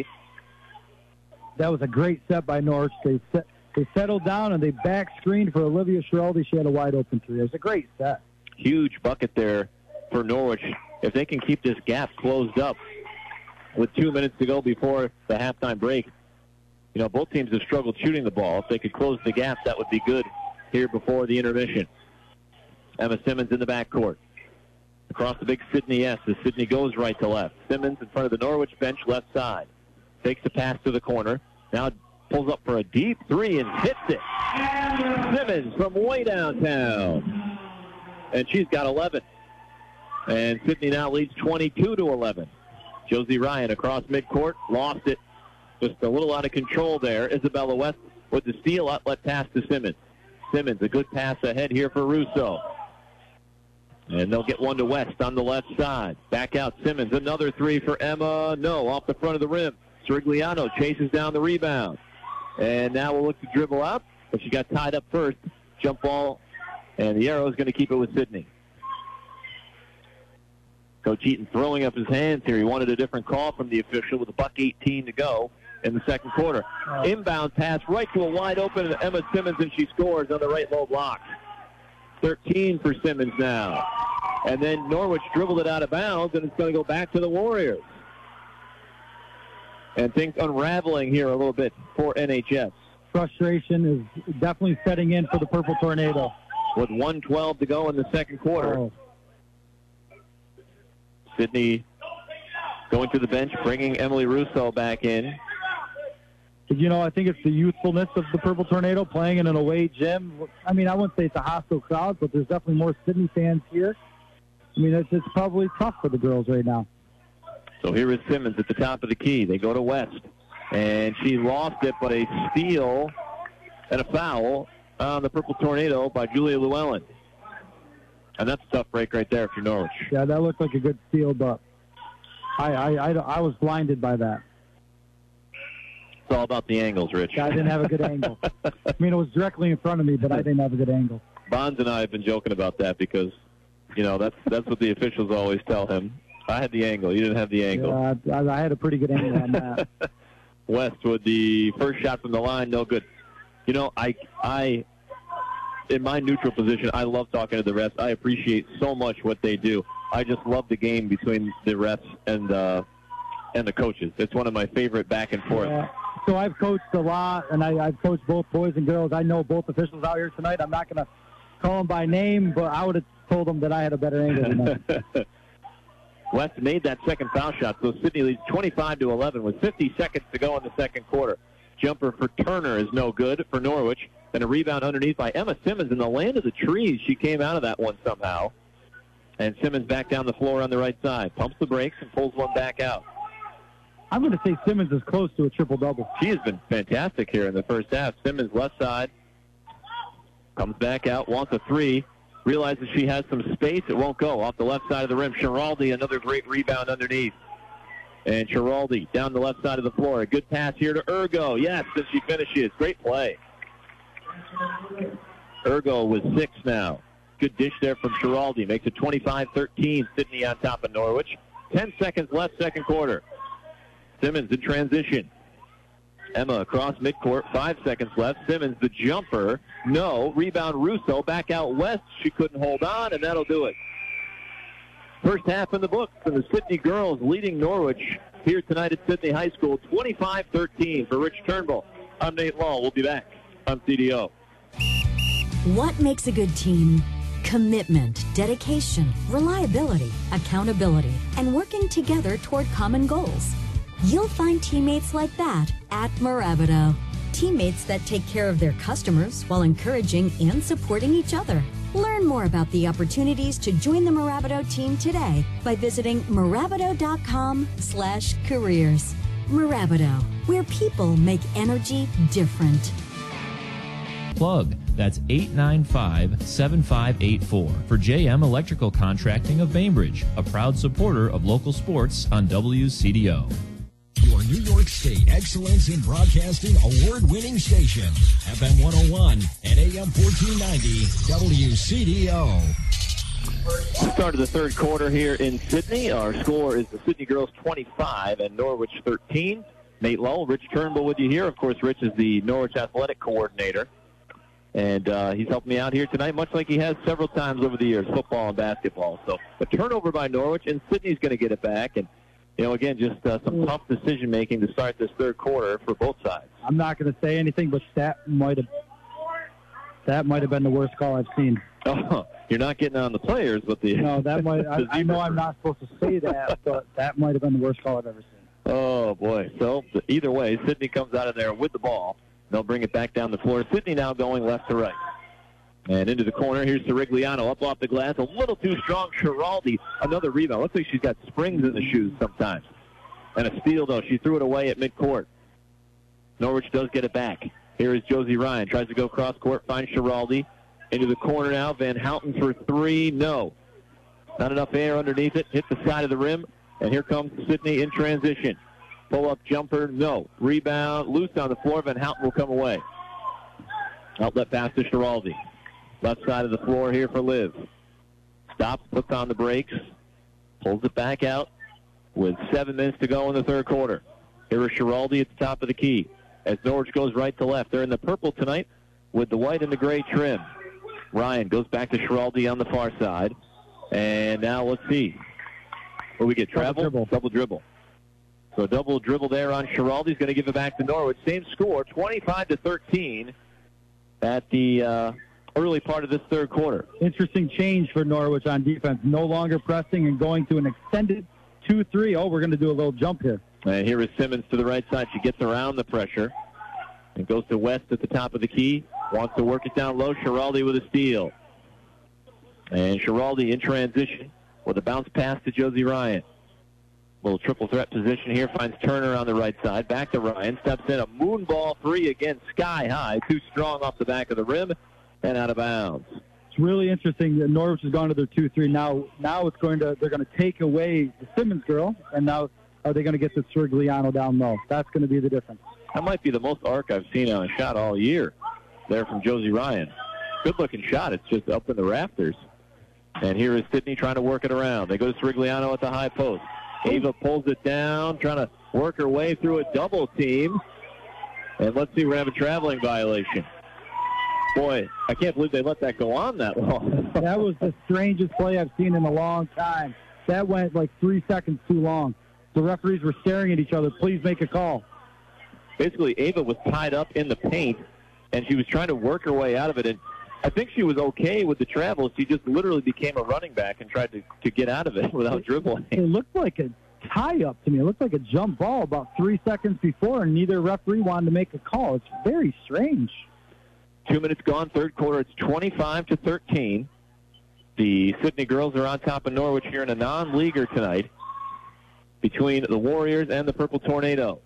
That was a great set by Norwich. They set, they settled down, and they back screened for Olivia Schiraldi. She had a wide open three. It was a great set. Huge bucket there for Norwich. If they can keep this gap closed up with two minutes to go before the halftime break, you know, both teams have struggled shooting the ball. If they could close the gap, that would be good here before the intermission. Emma Simmons in the backcourt. Across the big Sidney S as Sidney goes right to left. Simmons in front of the Norwich bench, left side. Takes the pass to the corner. Now pulls up for a deep three and hits it. Simmons from way downtown. And she's got eleven. And Sidney now leads twenty-two to eleven. Josie Ryan across midcourt, lost it. Just a little out of control there. Isabella West with the steal, outlet pass to Simmons. Simmons, a good pass ahead here for Russo. And they'll get one to West on the left side. Back out Simmons, another three for Emma. No, off the front of the rim. Sirigliano chases down the rebound. And now we'll look to dribble out, but she got tied up first. Jump ball, and the arrow is going to keep it with Sidney. Coach Eaton throwing up his hands here. He wanted a different call from the official with a buck eighteen to go in the second quarter. Oh. Inbound pass right to a wide open Emma Simmons, and she scores on the right low block. thirteen for Simmons now. And then Norwich dribbled it out of bounds, and it's going to go back to the Warriors. And things unraveling here a little bit for N H S. Frustration is definitely setting in for the Purple Tornado. With one twelve to go in the second quarter. Oh. Sidney going to the bench, bringing Emily Russo back in. You know, I think it's the youthfulness of the Purple Tornado playing in an away gym. I mean, I wouldn't say it's a hostile crowd, but there's definitely more Sidney fans here. I mean, it's, it's probably tough for the girls right now. So here is Simmons at the top of the key. They go to West, and she lost it, but a steal and a foul on the Purple Tornado by Julia Llewellyn. And that's a tough break right there for Norwich. Yeah, that looked like a good steal, but I, I, I, I was blinded by that. It's all about the angles, Rich. Yeah, I didn't have a good angle. I mean, it was directly in front of me, but I didn't have a good angle. Bonds and I have been joking about that because, you know, that's that's what the officials always tell him. I had the angle. You didn't have the angle. Yeah, I, I had a pretty good angle on that. West with the first shot from the line, no good. You know, I, I, in my neutral position, I love talking to the refs. I appreciate so much what they do. I just love the game between the refs and uh, and the coaches. It's one of my favorite back and forth. Yeah. So I've coached a lot, and I, I've coached both boys and girls. I know both officials out here tonight. I'm not going to call them by name, but I would have told them that I had a better angle than them. West made that second foul shot, so Sidney leads twenty-five to eleven with fifty seconds to go in the second quarter. Jumper for Turner is no good for Norwich. Then a rebound underneath by Emma Simmons in the land of the trees. She came out of that one somehow. And Simmons back down the floor on the right side. Pumps the brakes and pulls one back out. I'm going to say Simmons is close to a triple-double. She has been fantastic here in the first half. Simmons left side. Comes back out, wants a three. Realizes she has some space. It won't go. Off the left side of the rim. Schiraldi, another great rebound underneath. And Schiraldi down the left side of the floor. A good pass here to Urgo. Yes, and she finishes. Great play. Urgo with six now. Good dish there from Schiraldi. Makes it twenty-five thirteen. Sidney on top of Norwich. Ten seconds left, second quarter. Simmons in transition. Emma across midcourt. Five seconds left. Simmons, the jumper. No. Rebound Russo. Back out west. She couldn't hold on, and that'll do it. First half in the books, and the Sidney girls leading Norwich here tonight at Sidney High School. twenty-five thirteen for Rich Turnbull. I'm Nate Law. We'll be back on C D O. What makes a good team? Commitment, dedication, reliability, accountability, and working together toward common goals. You'll find teammates like that at Mirabito. Teammates that take care of their customers while encouraging and supporting each other. Learn more about the opportunities to join the Mirabito team today by visiting Mirabito.com slash careers. Mirabito, where people make energy different. Plug. That's eight nine five, seven five eight four for J M Electrical Contracting of Bainbridge, a proud supporter of local sports on W C D O. Your New York State Excellence in Broadcasting award-winning station, F M one oh one and A M fourteen ninety, W C D O. Start of the third quarter here in Sidney. Our score is the Sidney girls twenty-five and Norwich thirteen. Nate Lowell, Rich Turnbull with you here. Of course, Rich is the Norwich athletic coordinator. And uh, he's helped me out here tonight, much like he has several times over the years, football and basketball. So a turnover by Norwich, and Sidney's going to get it back. And, you know, again, just uh, some tough decision-making to start this third quarter for both sides. I'm not going to say anything, but that might have that might have been the worst call I've seen. Oh, you're not getting on the players, but the no, that might. I, I know I'm not supposed to say that, but that might have been the worst call I've ever seen. Oh boy! So either way, Sidney comes out of there with the ball. They'll bring it back down the floor. Sidney now going left to right. And into the corner. Here's Sirigliano up off the glass. A little too strong. Schiraldi, another rebound. Looks like she's got springs in the shoes sometimes. And a steal, though. She threw it away at midcourt. Norwich does get it back. Here is Josie Ryan. Tries to go cross court. Finds Schiraldi. Into the corner now. Van Houten for three. No. Not enough air underneath it. Hit the side of the rim. And here comes Sidney in transition. Pull-up jumper, no. Rebound, loose on the floor. Van Houten will come away. Outlet pass to Schiraldi. Left side of the floor here for Liv. Stops, puts on the brakes, pulls it back out with seven minutes to go in the third quarter. Here is Schiraldi at the top of the key as Norwich goes right to left. They're in the purple tonight with the white and the gray trim. Ryan goes back to Schiraldi on the far side. And now let's see. Where we get travel? Double dribble. Double dribble. So a double dribble there on Schiraldi. He's going to give it back to Norwich. Same score, twenty-five to thirteen at the uh, early part of this third quarter. Interesting change for Norwich on defense. No longer pressing and going to an extended two three. Oh, we're going to do a little jump here. And here is Simmons to the right side. She gets around the pressure and goes to West at the top of the key. Wants to work it down low. Schiraldi with a steal. And Schiraldi in transition with a bounce pass to Josie Ryan. Little triple threat position here. Finds Turner on the right side. Back to Ryan. Steps in. A moon ball three again. Sky high. Too strong off the back of the rim and out of bounds. It's really interesting that Norwich has gone to their two three. Now now it's going to they're going to take away the Simmons girl, and now are they going to get the Sirigliano down low? That's going to be the difference. That might be the most arc I've seen on a shot all year there from Josie Ryan. Good-looking shot. It's just up in the rafters. And here is Sidney trying to work it around. They go to Sirigliano at the high post. Ava pulls it down, trying to work her way through a double team. And let's see, we're going to have a traveling violation. Boy, I can't believe they let that go on that long. That was the strangest play I've seen in a long time. That went like three seconds too long. The referees were staring at each other. Please make a call. basically Ava was tied up in the paint, and she was trying to work her way out of it. And I think she was okay with the travel. She just literally became a running back and tried to, to get out of it without dribbling. It looked like a tie-up to me. It looked like a jump ball about three seconds before, and neither referee wanted to make a call. It's very strange. Two minutes gone, third quarter. It's twenty-five to thirteen. The Sydney girls are on top of Norwich here in a non-leaguer tonight between the Warriors and the Purple Tornado.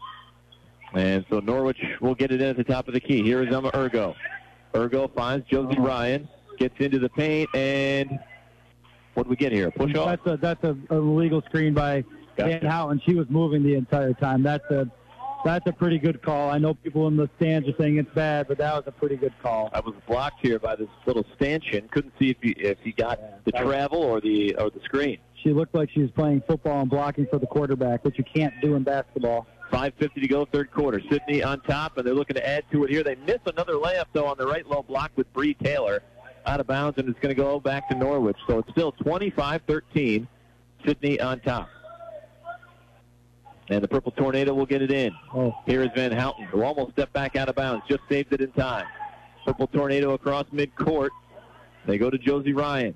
And so Norwich will get it in at the top of the key. Here is Emma Ergo. Ergo finds Josie Ryan, gets into the paint, and what do we get here? Push off? That's a that's a, a legal screen by Gotcha. Van Houten. She was moving the entire time. That's a that's a pretty good call. I know people in the stands are saying it's bad, but that was a pretty good call. I was blocked here by this little stanchion. Couldn't see if he if he got Yeah, the that was- travel or the or the screen. She looked like she was playing football and blocking for the quarterback, which you can't do in basketball. five fifty to go, third quarter. Sydney on top, and they're looking to add to it here. They miss another layup, though, on the right low block with Bree Taylor. Out of bounds, and it's going to go back to Norwich. So it's still twenty-five thirteen, Sydney on top. And the Purple Tornado will get it in. Oh. Here is Van Houten, who almost stepped back out of bounds, just saved it in time. Purple Tornado across midcourt. They go to Josie Ryan.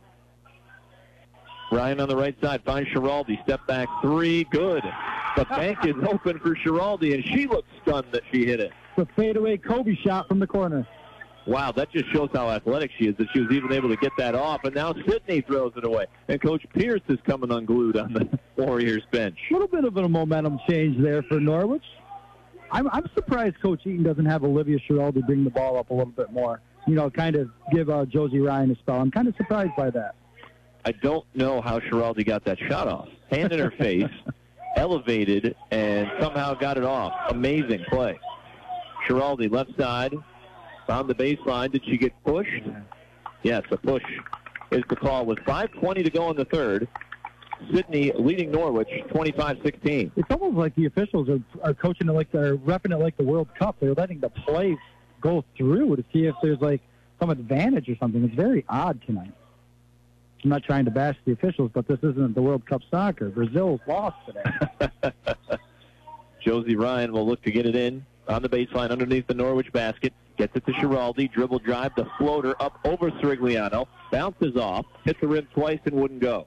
Ryan on the right side finds Schiraldi. Step back three, good. The bank is open for Schiraldi, and she looks stunned that she hit it. It's a fadeaway Kobe shot from the corner. Wow, that just shows how athletic she is, that she was even able to get that off. And now Sydney throws it away. And Coach Pierce is coming unglued on the Warriors bench. A little bit of a momentum change there for Norwich. I'm, I'm surprised Coach Eaton doesn't have Olivia Schiraldi bring the ball up a little bit more. You know, kind of give uh, Josie Ryan a spell. I'm kind of surprised by that. I don't know how Schiraldi got that shot off. Hand in her face, elevated, and somehow got it off. Amazing play. Schiraldi left side. Found the baseline. Did she get pushed? Yes, a push is the call. With five twenty to go in the third, Sydney leading Norwich twenty-five sixteen. It's almost like the officials are, are coaching it like they're repping it like the World Cup. They're letting the play go through to see if there's like some advantage or something. It's very odd tonight. I'm not trying to bash the officials, but this isn't the World Cup soccer. Brazil's lost today. Josie Ryan will look to get it in on the baseline underneath the Norwich basket. Gets it to Schiraldi. Dribble drive, the floater up over Srigliano. Bounces off. Hit the rim twice and wouldn't go.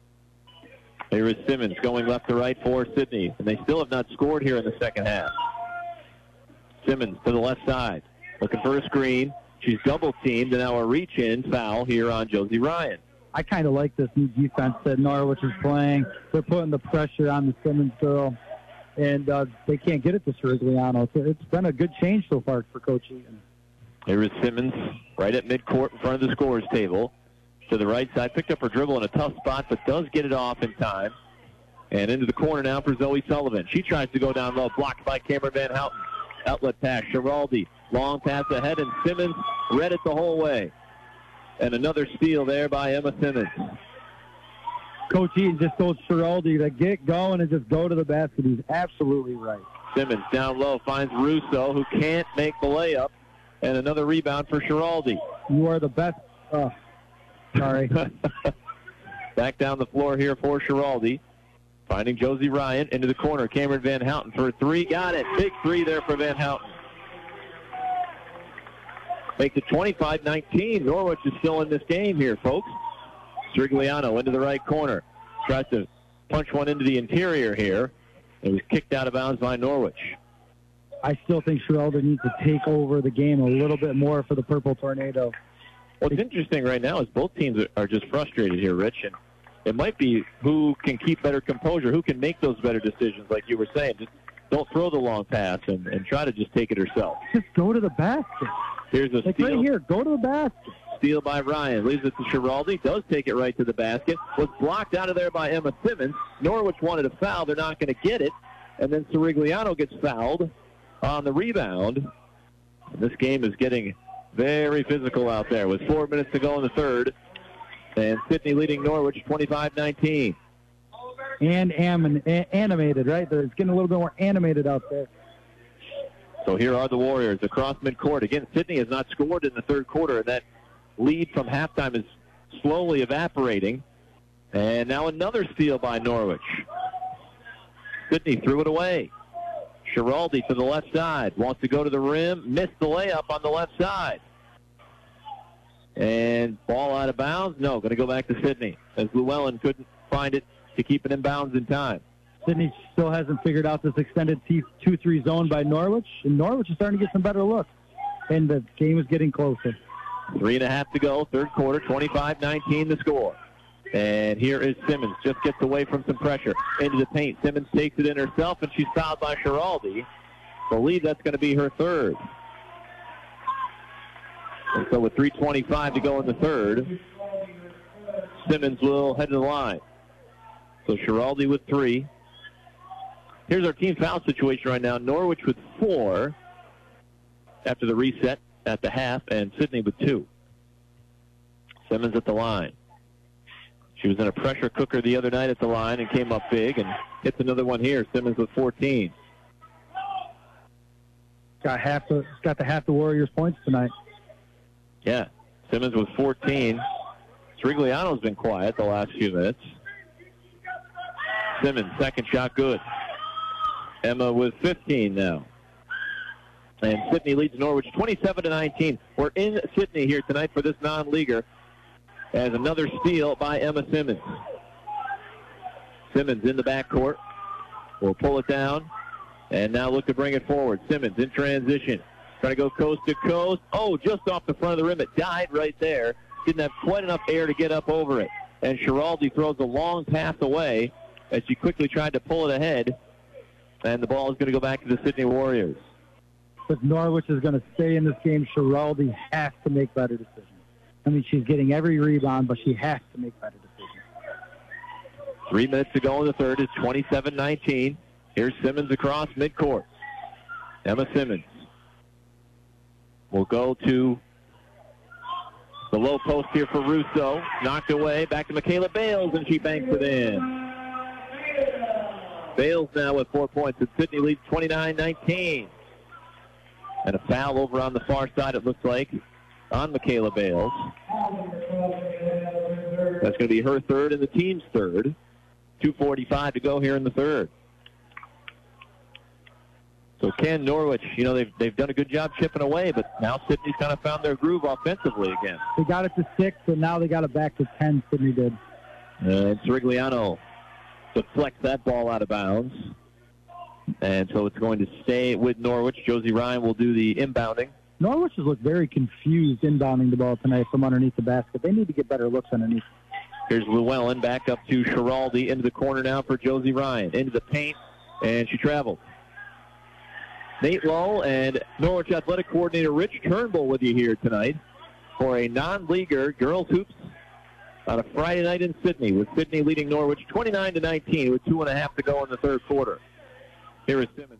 Here is Simmons going left to right for Sydney. And they still have not scored here in the second half. Simmons to the left side. Looking for a screen. She's double teamed, and now a reach-in foul here on Josie Ryan. I kind of like this new defense that Norwich is playing. They're putting the pressure on the Simmons girl, and uh, they can't get it to Srigliano. So it's been a good change so far for Coach Eaton. Here is Simmons right at midcourt in front of the scorer's table. To the right side, picked up her dribble in a tough spot, but does get it off in time. And into the corner now for Zoe Sullivan. She tries to go down low, blocked by Cameron Van Houten. Outlet pass, Schiraldi. Long pass ahead, and Simmons read it the whole way. And another steal there by Emma Simmons. Coach Eaton just told Schiraldi to get going and just go to the basket. He's absolutely right. Simmons down low finds Russo, who can't make the layup. And another rebound for Schiraldi. You are the best. Oh, sorry. Back down the floor here for Schiraldi. Finding Josie Ryan into the corner. Cameron Van Houten for a three. Got it. Big three there for Van Houten. Makes it twenty-five nineteen. Norwich is still in this game here, folks. Srigliano into the right corner. Tries to punch one into the interior here. It was kicked out of bounds by Norwich. I still think Schiraldi needs to take over the game a little bit more for the Purple Tornado. What's interesting right now is both teams are just frustrated here, Rich, and it might be who can keep better composure, who can make those better decisions, like you were saying. Just don't throw the long pass and, and try to just take it herself. Just go to the basket. Here's a like steal. right here, go to the basket. Steal by Ryan. Leaves it to Schiraldi. Does take it right to the basket. Was blocked out of there by Emma Simmons. Norwich wanted a foul. They're not going to get it. And then Srigliano gets fouled on the rebound. This game is getting very physical out there with four minutes to go in the third. And Sydney leading Norwich twenty-five nineteen. And anim- animated, right? It's getting a little bit more animated out there. So here are the Warriors across midcourt. Again, Sydney has not scored in the third quarter, and that lead from halftime is slowly evaporating. And now another steal by Norwich. Sydney threw it away. Schiraldi to the left side. Wants to go to the rim. Missed the layup on the left side. And ball out of bounds. No, going to go back to Sydney, as Llewellyn couldn't find it to keep it in bounds in time. Sydney still hasn't figured out this extended two three zone by Norwich, and Norwich is starting to get some better looks, and the game is getting closer. Three and a half to go, third quarter, twenty-five nineteen the score. And here is Simmons, just gets away from some pressure into the paint. Simmons takes it in herself, and she's fouled by Schiraldi. Believe that's going to be her third. And so with three twenty-five to go in the third, Simmons will head to the line. So Schiraldi with three. Here's our team foul situation right now. Norwich with four after the reset at the half, and Sydney with two. Simmons at the line. She was in a pressure cooker the other night at the line and came up big and hits another one here. Simmons with fourteen. Got half the got the half the Warriors points tonight. Yeah, Simmons with fourteen. Strigliano's been quiet the last few minutes. Simmons, second shot good. Emma with fifteen now. And Sydney leads Norwich twenty-seven to nineteen. We're in Sydney here tonight for this non-leaguer as another steal by Emma Simmons. Simmons in the backcourt. Will pull it down and now look to bring it forward. Simmons in transition. Trying to go coast to coast. Oh, just off the front of the rim. It died right there. Didn't have quite enough air to get up over it. And Schiraldi throws a long pass away as she quickly tried to pull it ahead. And the ball is going to go back to the Sydney Warriors. If Norwich is going to stay in this game, Schiraldi has to make better decisions. I mean, she's getting every rebound, but she has to make better decisions. Three minutes to go in the third. It's twenty-seven nineteen. Here's Simmons across midcourt. Emma Simmons will go to the low post here for Russo. Knocked away. Back to Michaela Bales, and she banks it in. Bales now with four points, and Sydney leads twenty-nine nineteen. And a foul over on the far side, it looks like, on Michaela Bales. That's going to be her third and the team's third. two forty-five to go here in the third. So Ken, Norwich, you know, they've, they've done a good job chipping away, but now Sydney's kind of found their groove offensively again. They got it to six, but now they got it back to ten, Sydney did. And Sirigliano deflects that ball out of bounds. And so it's going to stay with Norwich. Josie Ryan will do the inbounding. Norwich has looked very confused inbounding the ball tonight from underneath the basket. They need to get better looks underneath. Here's Llewellyn back up to Schiraldi into the corner now for Josie Ryan. Into the paint, and she travels. Nate Lowe and Norwich Athletic Coordinator Rich Turnbull with you here tonight for a non-leaguer girls hoops on a Friday night in Sydney, with Sydney leading Norwich twenty-nine to nineteen with two and a half to go in the third quarter. Here is Simmons.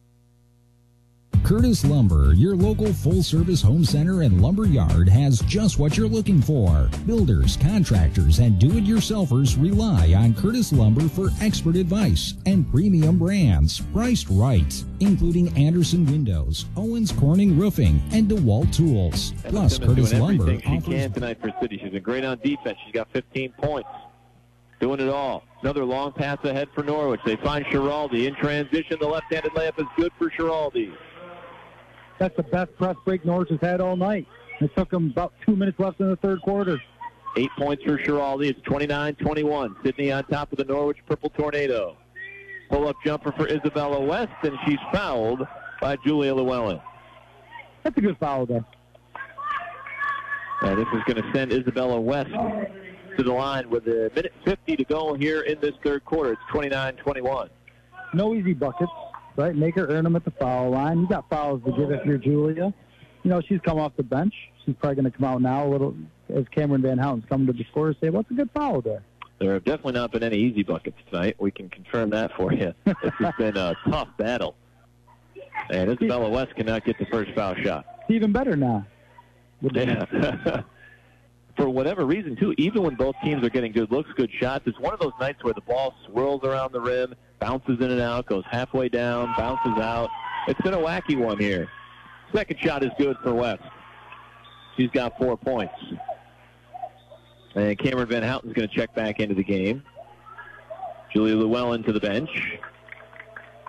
Curtis Lumber, your local full-service home center and lumber yard, has just what you're looking for. Builders, contractors, and do-it-yourselfers rely on Curtis Lumber for expert advice and premium brands priced right, including Anderson Windows, Owens Corning Roofing, and DeWalt Tools. Emma Plus, Simmons Curtis doing Lumber everything offers... she can tonight for City. She's been great on defense. She's got fifteen points. Doing it all. Another long pass ahead for Norwich. They find Schiraldi in transition. The left-handed layup is good for Schiraldi. That's the best press break Norwich has had all night. It took them about two minutes left in the third quarter. Eight points for Schiraldi. It's twenty-nine twenty-one. Sydney on top of the Norwich Purple Tornado. Pull-up jumper for Isabella West, and she's fouled by Julia Llewellyn. That's a good foul there. And this is going to send Isabella West to the line with a minute fifty to go here in this third quarter. It's twenty-nine twenty-one. No easy buckets, right? Make her earn them at the foul line. You got fouls to give if you're Julia. You know, she's come off the bench. She's probably going to come out now a little as Cameron Van Houten's coming to the score and say, what's a good foul there? There have definitely not been any easy buckets tonight. We can confirm that for you. This has been a tough battle. And Isabella West cannot get the first foul shot. It's even better now. Yeah. For whatever reason, too, even when both teams are getting good looks, good shots, it's one of those nights where the ball swirls around the rim, bounces in and out, goes halfway down, bounces out. It's been a wacky one here. Second shot is good for West. She's got four points. And Cameron Van Houten's going to check back into the game. Julia Llewellyn to the bench.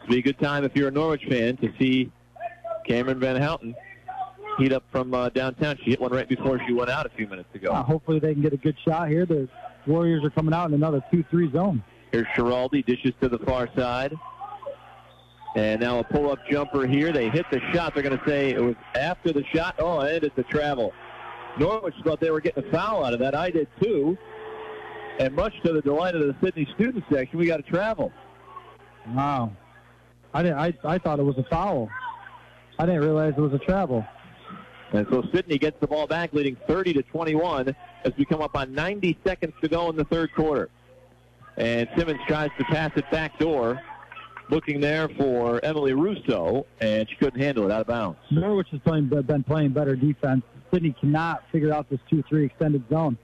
It'll be a good time if you're a Norwich fan to see Cameron Van Houten heat up from uh, downtown. She hit one right before she went out a few minutes ago. Uh, hopefully they can get a good shot here. The Warriors are coming out in another two three zone. Here's Schiraldi, dishes to the far side. And now a pull-up jumper here. They hit the shot. They're going to say it was after the shot. Oh, and it's a travel. Norwich thought they were getting a foul out of that. I did too. And much to the delight of the Sydney student section, we got a travel. Wow. I didn't. I, I thought it was a foul. I didn't realize it was a travel. And so Sydney gets the ball back, leading thirty to twenty-one as we come up on ninety seconds to go in the third quarter. And Simmons tries to pass it back door, looking there for Emily Russo, and she couldn't handle it, out of bounds. Norwich has playing, been playing better defense. Sydney cannot figure out this two three extended zone.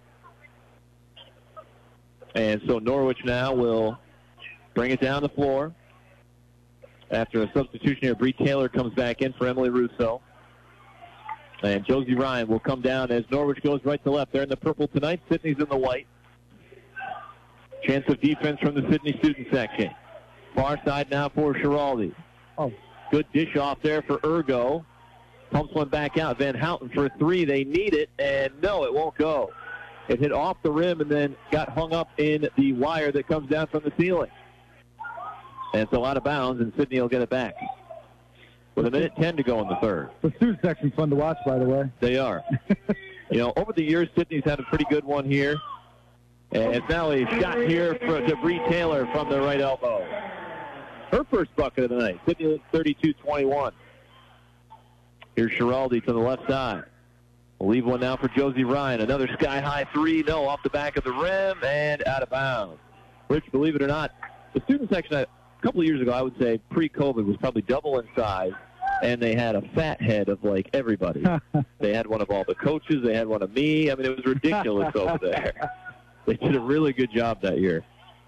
And so Norwich now will bring it down the floor. After a substitution here, Bree Taylor comes back in for Emily Russo. And Josie Ryan will come down as Norwich goes right to left. They're in the purple tonight. Sydney's in the white. Chance of defense from the Sydney student section. Far side now for Schiraldi. Oh. Good dish off there for Ergo. Pumps one back out. Van Houten for three. They need it, and no, it won't go. It hit off the rim and then got hung up in the wire that comes down from the ceiling. And it's a lot of bounds, and Sydney will get it back. With a minute ten to go in the third. The student section's fun to watch, by the way. They are. You know, over the years, Sydney's had a pretty good one here. And it's now a shot here for, to Bree Taylor from the right elbow. Her first bucket of the night. Sydney thirty-two twenty-one. Here's Schiraldi to the left side. We'll leave one now for Josie Ryan. Another sky-high three. No, off the back of the rim and out of bounds. Rich, believe it or not, the student section a couple of years ago, I would say pre-COVID, was probably double in size, and they had a fat head of, like, everybody. They had one of all the coaches. They had one of me. I mean, it was ridiculous over there. They did a really good job that year.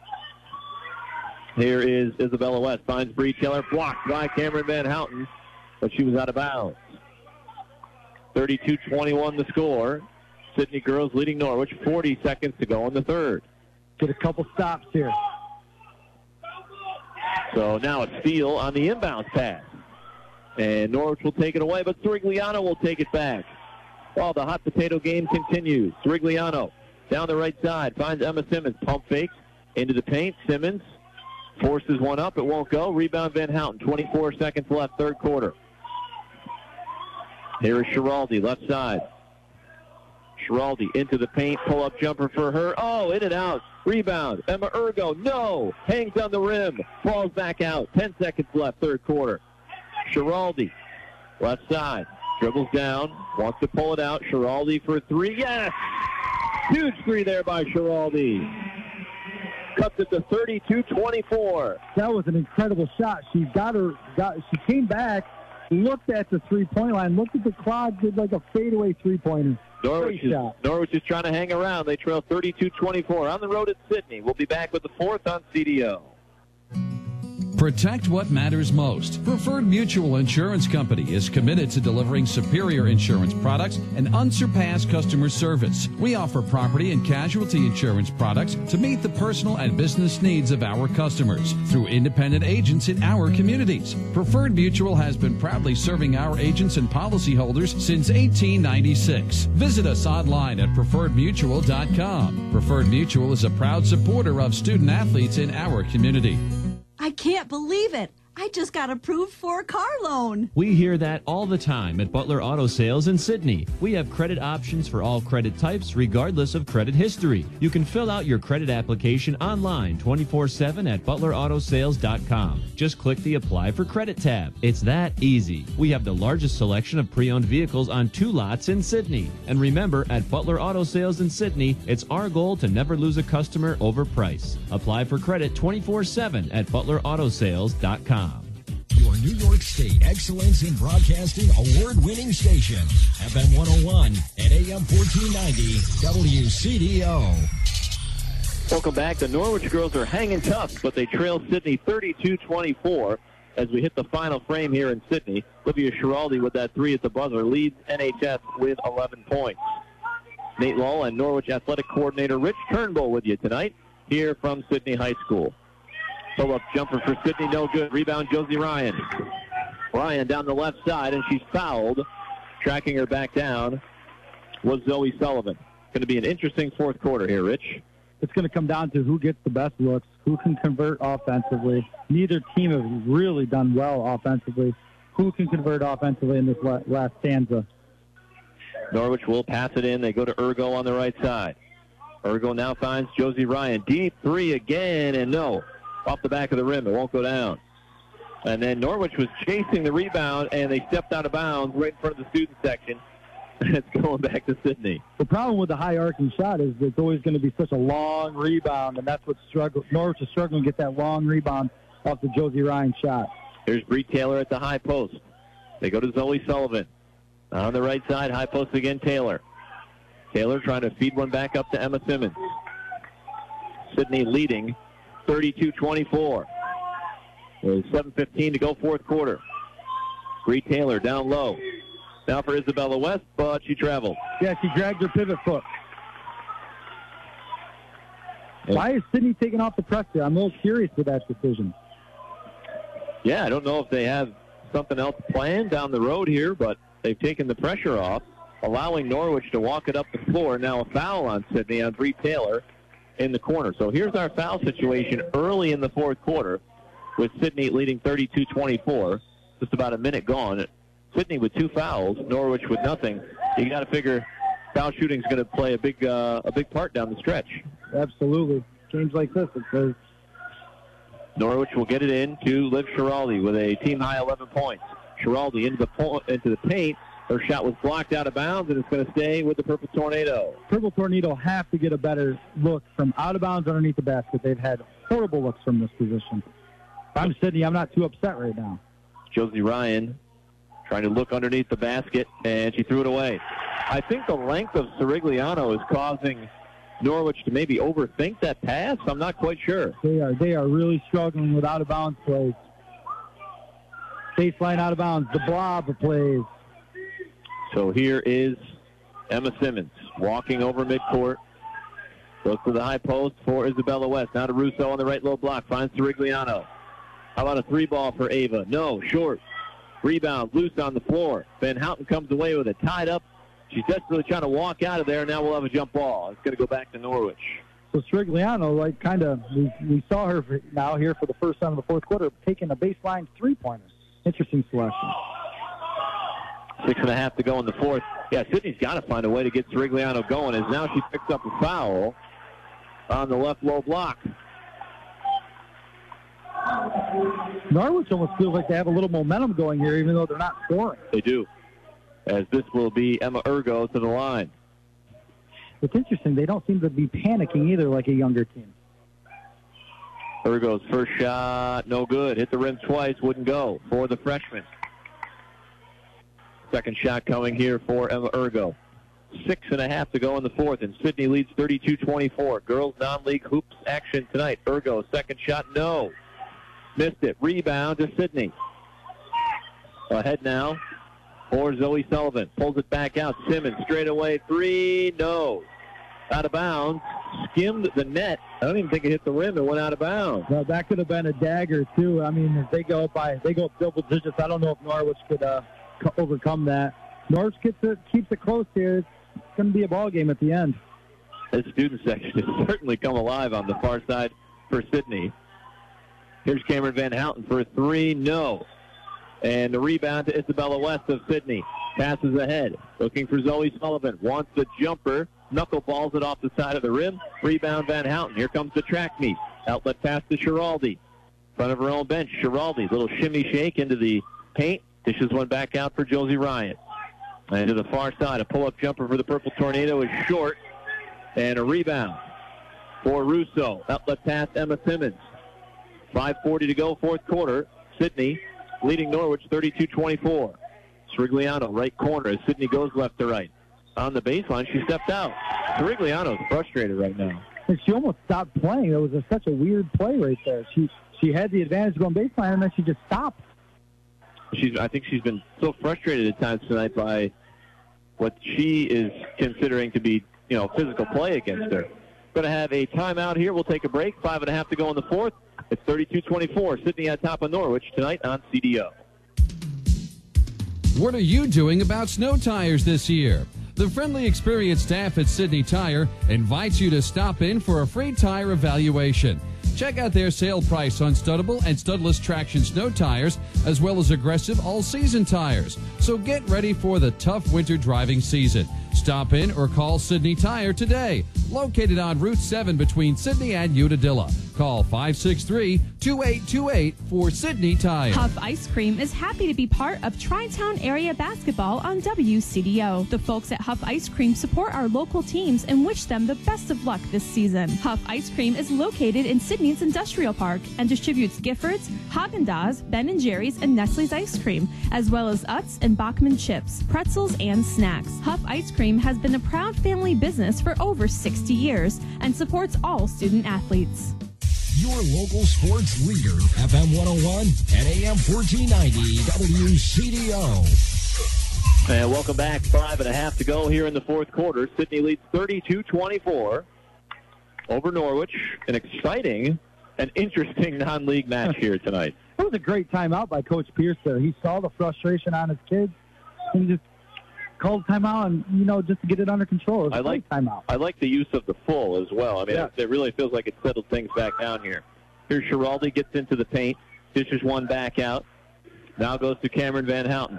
Here is Isabella West. Finds Bree Taylor. Blocked by Cameron Van Houten, but she was out of bounds. thirty-two twenty-one the score. Sydney girls leading Norwich. forty seconds to go in the third. Get a couple stops here. So now it's Steele on the inbounds pass. And Norwich will take it away, but Srigliano will take it back. While the hot potato game continues. Srigliano down the right side. Finds Emma Simmons. Pump fakes into the paint. Simmons forces one up. It won't go. Rebound Van Houten. twenty-four seconds left, third quarter. Here is Schiraldi, left side. Schiraldi into the paint. Pull-up jumper for her. Oh, in and out. Rebound. Emma Ergo. No. Hangs on the rim. Falls back out. Ten seconds left, third quarter. Schiraldi, left side. Dribbles down. Wants to pull it out. Schiraldi for three. Yes! Huge three there by Schiraldi. Cuts it to thirty-two twenty-four. That was an incredible shot. She got her. Got. She came back, looked at the three-point line, looked at the clock, did like a fadeaway three-pointer. Norwich is, Norwich is trying to hang around. They trail thirty-two twenty-four on the road at Sydney. We'll be back with the fourth on C D O. Protect what matters most. Preferred Mutual Insurance Company is committed to delivering superior insurance products and unsurpassed customer service. We offer property and casualty insurance products to meet the personal and business needs of our customers through independent agents in our communities. Preferred Mutual has been proudly serving our agents and policyholders since eighteen ninety-six. Visit us online at preferred mutual dot com. Preferred Mutual is a proud supporter of student athletes in our community. I can't believe it. I just got approved for a car loan. We hear that all the time at Butler Auto Sales in Sydney. We have credit options for all credit types, regardless of credit history. You can fill out your credit application online twenty-four seven at butler auto sales dot com. Just click the Apply for Credit tab. It's that easy. We have the largest selection of pre-owned vehicles on two lots in Sydney. And remember, at Butler Auto Sales in Sydney, it's our goal to never lose a customer over price. Apply for credit twenty-four seven at butler auto sales dot com. Your New York State Excellence in Broadcasting award-winning station, F M one oh one and A M fourteen ninety W C D O. Welcome back. The Norwich girls are hanging tough, but they trail Sydney thirty-two twenty-four as we hit the final frame here in Sydney. Olivia Schiraldi with that three at the buzzer leads N H S with eleven points. Nate Lull and Norwich Athletic Coordinator Rich Turnbull with you tonight here from Sydney High School. Pull-up jumper for Sydney, no good. Rebound, Josie Ryan. Ryan down the left side, and she's fouled. Tracking her back down was Zoe Sullivan. Going to be an interesting fourth quarter here, Rich. It's going to come down to who gets the best looks, who can convert offensively. Neither team has really done well offensively. Who can convert offensively in this last stanza? Norwich will pass it in. They go to Ergo on the right side. Ergo now finds Josie Ryan. Deep three again, and no. Off the back of the rim. It won't go down. And then Norwich was chasing the rebound, and they stepped out of bounds right in front of the student section. It's going back to Sydney. The problem with the high arcing shot is it's always going to be such a long rebound, and that's what struggle. Norwich is struggling to get that long rebound off the Josie Ryan shot. Here's Bree Taylor at the high post. They go to Zoe Sullivan. On the right side, high post again, Taylor. Taylor trying to feed one back up to Emma Simmons. Sydney leading thirty-two twenty-four. With seven fifteen to go, fourth quarter. Bree Taylor down low. Now for Isabella West, but she traveled. Yeah, she dragged her pivot foot. Yeah. Why is Sydney taking off the press there? I'm a little curious with that decision. Yeah, I don't know if they have something else planned down the road here, but they've taken the pressure off, allowing Norwich to walk it up the floor. Now a foul on Sydney on Bree Taylor in the corner. So here's our foul situation early in the fourth quarter with Sydney leading thirty-two twenty-four. Just about a minute gone. Sydney with two fouls, Norwich with nothing. You got to figure foul shooting is going to play a big uh, a big part down the stretch. Absolutely. Games like this, it says. Norwich will get it in to Liv Schiraldi with a team-high eleven points. Schiraldi into the, po- into the paint. Her shot was blocked out of bounds, and it's going to stay with the Purple Tornado. Purple Tornado have to get a better look from out of bounds underneath the basket. They've had horrible looks from this position. If I'm Sydney, I'm not too upset right now. Josie Ryan trying to look underneath the basket, and she threw it away. I think the length of Sirigliano is causing Norwich to maybe overthink that pass. I'm not quite sure. They are they are really struggling with out-of-bounds plays. Baseline out of bounds, the blob of plays. So here is Emma Simmons walking over midcourt. Goes to the high post for Isabella West. Now to Russo on the right low block. Finds Sirigliano. How about a three ball for Ava? No, short. Rebound, loose on the floor. Van Houten comes away with it. Tied up. She's desperately trying to walk out of there. Now we'll have a jump ball. It's going to go back to Norwich. So Sirigliano, like, kind of, we, we saw her for, now here for the first time in the fourth quarter, taking a baseline three-pointer. Interesting selection. Six and a half to go in the fourth. Yeah, Sydney's got to find a way to get Sirigliano going, as now she picks up a foul on the left low block. Norwich almost feels like they have a little momentum going here, even though they're not scoring. They do, as this will be Emma Ergo to the line. It's interesting. They don't seem to be panicking either like a younger team. Ergo's first shot, no good. Hit the rim twice, wouldn't go for the freshman. Second shot coming here for Emma Ergo. Six and a half to go in the fourth, and Sydney leads thirty-two twenty-four. Girls non-league hoops action tonight. Ergo, second shot, no. Missed it. Rebound to Sydney. Ahead now for Zoe Sullivan. Pulls it back out. Simmons straight away. Three, no. Out of bounds. Skimmed the net. I don't even think it hit the rim. It went out of bounds. Well, that could have been a dagger, too. I mean, if they go by, they go double digits. I don't know if Norwich could uh, overcome that. Norwich gets it, keeps it close here. It's going to be a ball game at the end. The student section has certainly come alive on the far side for Sydney. Here's Cameron Van Houten for a three, no. And the rebound to Isabella West of Sydney. Passes ahead, looking for Zoe Sullivan. Wants the jumper, knuckleballs it off the side of the rim. Rebound Van Houten. Here comes the track meet. Outlet pass to Schiraldi. Front of her own bench, Schiraldi. Little shimmy shake into the paint. Dishes one back out for Josie Ryan. And to the far side, a pull-up jumper for the Purple Tornado is short. And a rebound for Russo. Outlet pass, Emma Simmons. five forty to go, fourth quarter. Sydney leading Norwich thirty-two twenty-four. Sirigliano, right corner as Sydney goes left to right. On the baseline, she stepped out. Sirigliano's frustrated right now. And she almost stopped playing. It was a, such a weird play right there. She she had the advantage going baseline, and then she just stopped. She's, I think she's been so frustrated at times tonight by what she is considering to be, you know, physical play against her. Going to have a timeout here. We'll take a break. Five and a half to go in the fourth. It's thirty-two twenty-four. Sydney on top of Norwich tonight on C D O. What are you doing about snow tires this year? The friendly, experienced staff at Sydney Tire invites you to stop in for a free tire evaluation. Check out their sale price on studdable and studless traction snow tires, as well as aggressive all-season tires. So get ready for the tough winter driving season. Stop in or call Sydney Tire today. Located on Route seven between Sydney and Unadilla. Call five six three, two eight two eight for Sydney Tire. Huff Ice Cream is happy to be part of Tri-Town Area Basketball on W C D O. The folks at Huff Ice Cream support our local teams and wish them the best of luck this season. Huff Ice Cream is located in Sydney's Industrial Park and distributes Giffords, Haagen-Dazs, Ben and Jerry's, and Nestle's Ice Cream, as well as Utz and Bachman chips, pretzels, and snacks. Huff Ice Cream has been a proud family business for over sixty years and supports all student athletes. Your local sports leader, F M one oh one and A M fourteen ninety W C D O. And welcome back. Five and a half to go here in the fourth quarter. Sydney leads thirty-two twenty-four over Norwich. An exciting and interesting non-league match here tonight. It was a great timeout by Coach Pierce there. He saw the frustration on his kids and just called timeout, and you know, just to get it under control. It was I a like timeout. I like the use of the full as well. I mean, Yeah. it, it really feels like it settled things back down here. Here's Schiraldi, gets into the paint, dishes one back out. Now goes to Cameron Van Houten.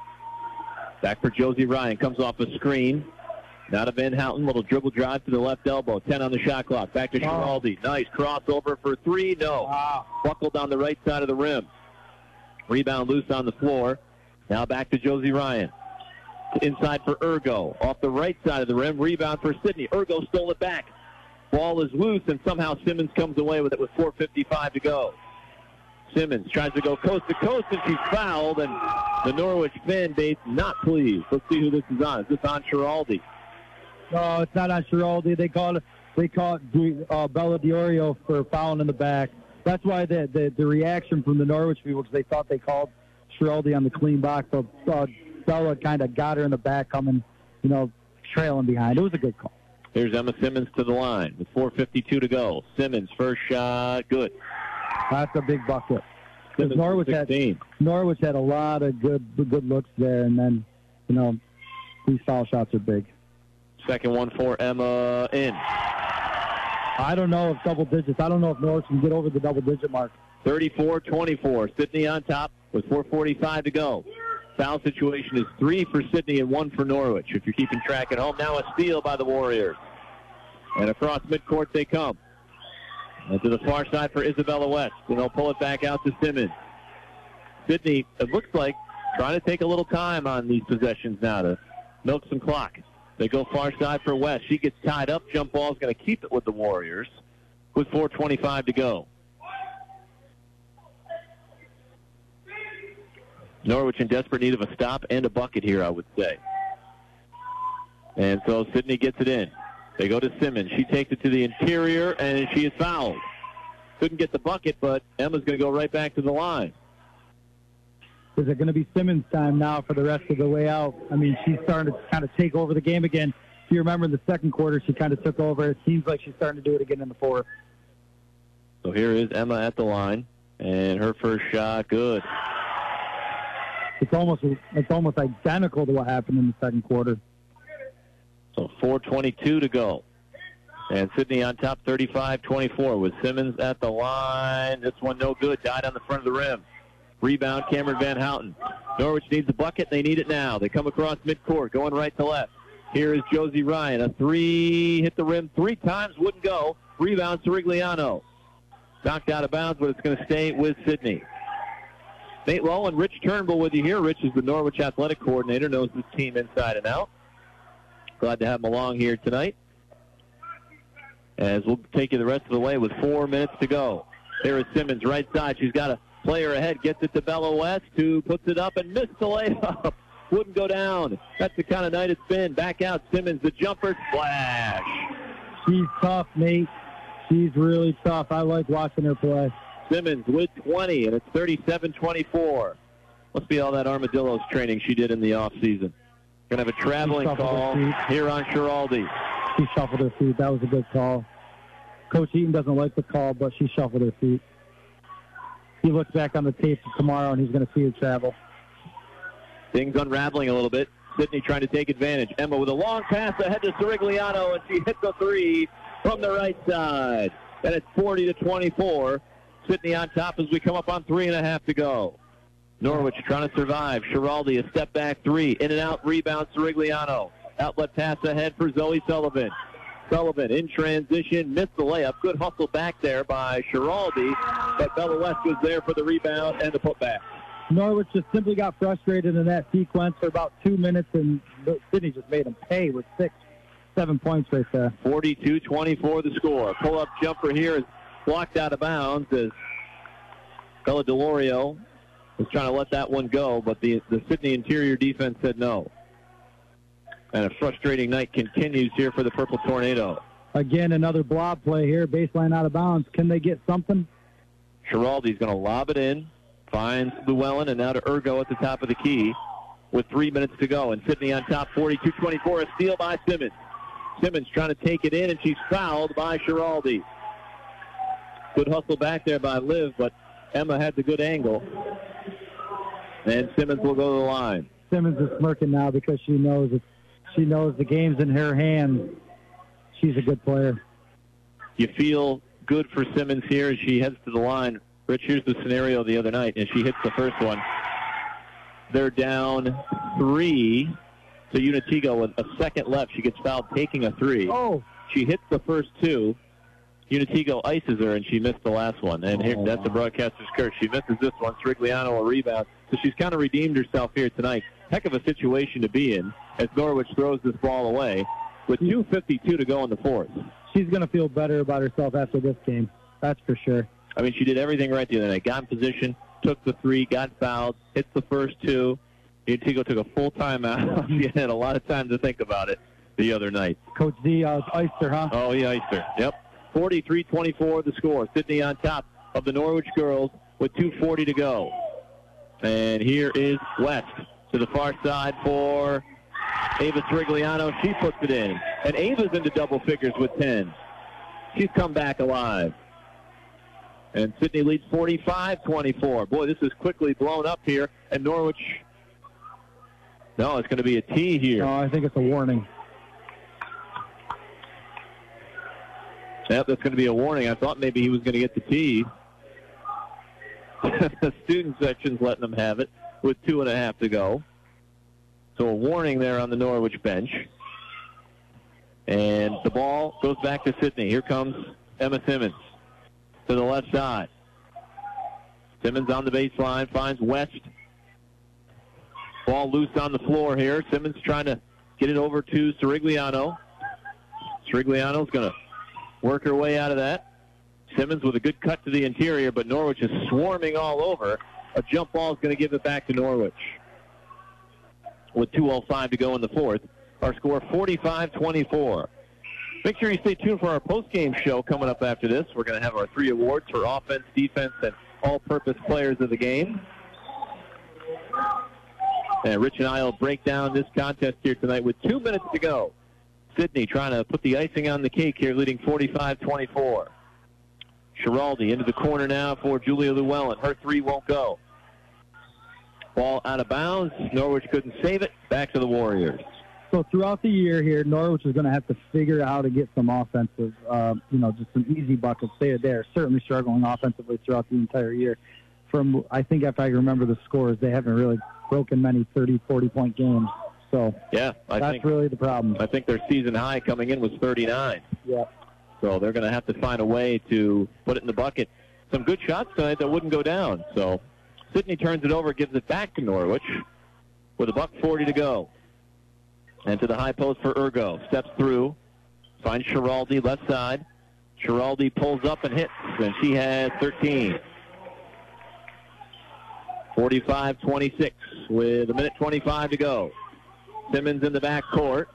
Back for Josie Ryan, comes off a screen. Now to Van Houten, little dribble drive to the left elbow. ten on the shot clock. Back to Schiraldi. Nice crossover for three. No. Wow. Buckled on the right side of the rim. Rebound loose on the floor. Now back to Josie Ryan. Inside for Ergo. Off the right side of the rim. Rebound for Sydney. Ergo stole it back. Ball is loose, and somehow Simmons comes away with it with four fifty-five to go. Simmons tries to go coast to coast, and she's fouled, and the Norwich fan base not pleased. Let's see who this is on. Is this on Schiraldi? No, it's not on Schiraldi. They called it. They caught uh, Bella Diorio for fouling in the back. That's why the the, the reaction from the Norwich people, because they thought they called Schiraldi on the clean box. So uh, Bella kind of got her in the back, coming, you know, trailing behind. It was a good call. Here's Emma Simmons to the line with four fifty-two to go. Simmons first shot, good. That's a big bucket. Because Simmons Norwich had Norwich had a lot of good good looks there, and then, you know, these foul shots are big. Second one for Emma in. I don't know if double digits. I don't know if Norwich can get over the double digit mark. thirty-four twenty-four. Sydney on top with four forty-five to go. Foul situation is three for Sydney and one for Norwich, if you're keeping track at home. Now a steal by the Warriors. And across midcourt they come. And to the far side for Isabella West. And they'll pull it back out to Simmons. Sydney, it looks like, trying to take a little time on these possessions now to milk some clock. They go far side for West. She gets tied up. Jump ball is going to keep it with the Warriors with four twenty-five to go. Norwich in desperate need of a stop and a bucket here, I would say. And so Sydney gets it in. They go to Simmons. She takes it to the interior, and she is fouled. Couldn't get the bucket, but Emma's going to go right back to the line. Is it going to be Simmons' time now for the rest of the way out? I mean, she's starting to kind of take over the game again. If you remember in the second quarter, she kind of took over. It seems like she's starting to do it again in the fourth. So here is Emma at the line, and her first shot, good. It's almost it's almost identical to what happened in the second quarter. So four twenty-two to go. And Sydney on top thirty-five twenty-four with Simmons at the line. This one no good. Died on the front of the rim. Rebound, Cameron Van Houten. Norwich needs a bucket. They need it now. They come across midcourt, going right to left. Here is Josie Ryan. A three, hit the rim three times, wouldn't go. Rebound, Sirigliano. Knocked out of bounds, but it's going to stay with Sydney. Nate Lowe and Rich Turnbull with you here. Rich is the Norwich athletic coordinator, knows this team inside and out. Glad to have him along here tonight. As we'll take you the rest of the way with four minutes to go. There is Simmons, right side. She's got a player ahead, gets it to Bella West, who puts it up and missed the layup. Wouldn't go down. That's the kind of night it's been. Back out Simmons, the jumper, splash. She's tough, Nate. She's really tough. I like watching her play. Simmons with twenty, and it's thirty-seven twenty-four. Must be all that Armadillos training she did in the offseason. Going to have a traveling call here on Schiraldi. She shuffled her feet. That was a good call. Coach Eaton doesn't like the call, but she shuffled her feet. he looks back on the tape tomorrow and he's going to see his travel. Things unraveling a little bit. Sydney trying to take advantage. Emma with a long pass ahead to Sirigliano, and she hits a three from the right side. And it's forty to twenty-four. Sydney on top as we come up on three and a half to go. Norwich trying to survive. Schiraldi, a step back three. In and out, rebound, Sirigliano. Outlet pass ahead for Zoe Sullivan. Sullivan in transition, missed the layup. Good hustle back there by Schiraldi, but Bella West was there for the rebound and the putback. Norwich just simply got frustrated in that sequence for about two minutes, and Sydney just made them pay with six, seven points right there. forty-two twenty-four the score. Pull-up jumper here is blocked out of bounds as Bella DeLorio was trying to let that one go, but the, the Sydney interior defense said no. And a frustrating night continues here for the Purple Tornado. Again, another blob play here, baseline out of bounds. Can they get something? Schiraldi's going to lob it in, finds Llewellyn, and now to Ergo at the top of the key with three minutes to go. And Sydney on top, forty-two twenty-four, a steal by Simmons. Simmons trying to take it in, and she's fouled by Schiraldi. Good hustle back there by Liv, but Emma had the good angle. And Simmons will go to the line. Simmons is smirking now because she knows it. She knows the game's in her hands. She's a good player. You feel good for Simmons here as she heads to the line. Rich, here's the scenario the other night, and she hits the first one. They're down three to Unitigo with a second left. She gets fouled taking a three. Oh. She hits the first two. Unitigo ices her, and she missed the last one. And here, oh, that's the broadcaster's curse. She misses this one. Sirigliano a rebound. So she's kind of redeemed herself here tonight. Heck of a situation to be in as Norwich throws this ball away with two fifty-two to go in the fourth. She's going to feel better about herself after this game. That's for sure. I mean, she did everything right the other night. Got in position, took the three, got fouled, hits the first two. Unitigo took a full timeout. She had a lot of time to think about it the other night. Coach Z uh, iced her, huh? Oh, he iced her. Yep. forty-three twenty-four the score. Sydney on top of the Norwich girls with two forty to go. And here is West to the far side for Ava Sirigliano. She puts it in. And Ava's into double figures with ten. She's come back alive. And Sydney leads forty-five twenty-four. Boy, this is quickly blown up here. And Norwich, no, it's going to be a tee here. No, I think it's a warning. Yep, that's going to be a warning. I thought maybe he was going to get the tee. The student section's letting them have it with two and a half to go. So a warning there on the Norwich bench. And the ball goes back to Sydney. Here comes Emma Simmons to the left side. Simmons on the baseline, finds West. Ball loose on the floor here. Simmons trying to get it over to Sirigliano. Sirigliano's going to work her way out of that. Simmons with a good cut to the interior, but Norwich is swarming all over. A jump ball is going to give it back to Norwich. With two oh five to go in the fourth. Our score forty-five twenty-four. Make sure you stay tuned for our post-game show coming up after this. We're going to have our three awards for offense, defense, and all-purpose players of the game. And Rich and I will break down this contest here tonight with two minutes to go. Sydney trying to put the icing on the cake here, leading forty-five twenty-four. Schiraldi into the corner now for Julia Llewellyn. Her three won't go. Ball out of bounds. Norwich couldn't save it. Back to the Warriors. So throughout the year here, Norwich is going to have to figure out how to get some offensive, uh, you know, just some easy buckets. They, they're certainly struggling offensively throughout the entire year. From, I think if I remember the scores, they haven't really broken many thirty, forty-point games. So yeah, I that's think, really the problem. I think their season high coming in was thirty-nine. Yeah. So they're going to have to find a way to put it in the bucket. Some good shots tonight that wouldn't go down. So Sydney turns it over, gives it back to Norwich with a buck forty to go. And to the high post for Ergo. Steps through, finds Schiraldi left side. Schiraldi pulls up and hits, and she has thirteen. forty-five twenty-six with a minute twenty-five to go. Simmons in the back court.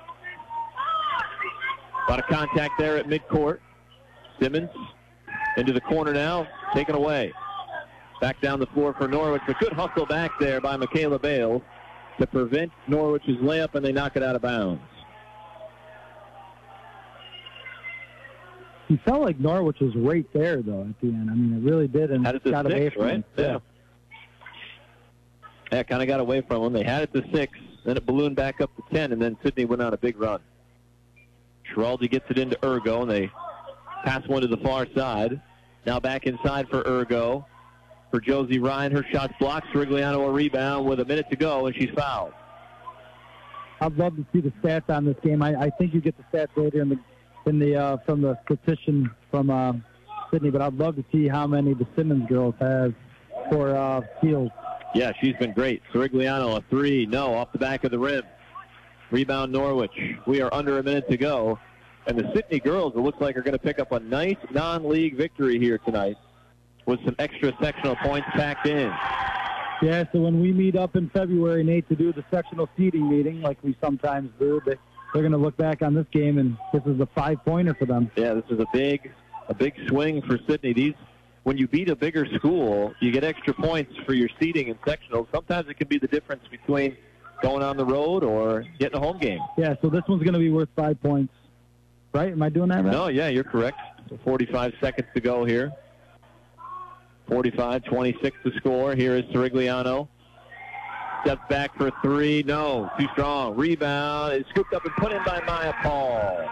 A lot of contact there at midcourt. Simmons into the corner now, taken away. Back down the floor for Norwich. A good hustle back there by Michaela Bales to prevent Norwich's layup, and they knock it out of bounds. He felt like Norwich was right there, though, at the end. I mean, it really did, and Had it to got away six, from right? him. Yeah. Yeah, kind of got away from them. They had it to six, then it ballooned back up to ten, and then Sydney went on a big run. Schiraldi gets it into Ergo, and they pass one to the far side. Now back inside for Ergo. For Josie Ryan, her shot's blocked. Sirigliano a rebound with a minute to go, and she's fouled. I'd love to see the stats on this game. I, I think you get the stats later in the in the uh, from the petition from uh, Sydney, but I'd love to see how many the Simmons girls have for uh, steals. Yeah, she's been great. Sirigliano a three, no, off the back of the rim. Rebound Norwich. We are under a minute to go, and the Sydney girls, it looks like, are going to pick up a nice non-league victory here tonight with some extra sectional points packed in. Yeah, so when we meet up in February, Nate, to do the sectional seeding meeting, like we sometimes do, they, they're going to look back on this game, and this is a five-pointer for them. Yeah, this is a big, a big swing for Sydney. These, when you beat a bigger school, you get extra points for your seeding and sectionals. Sometimes it can be the difference between going on the road or getting a home game. Yeah, so this one's going to be worth five points, right? Am I doing that right? No, yeah, you're correct. So forty-five seconds to go here. forty-five twenty-six to score. Here is Sirigliano. Steps back for three. No, too strong. Rebound is scooped up and put in by Maya Paul.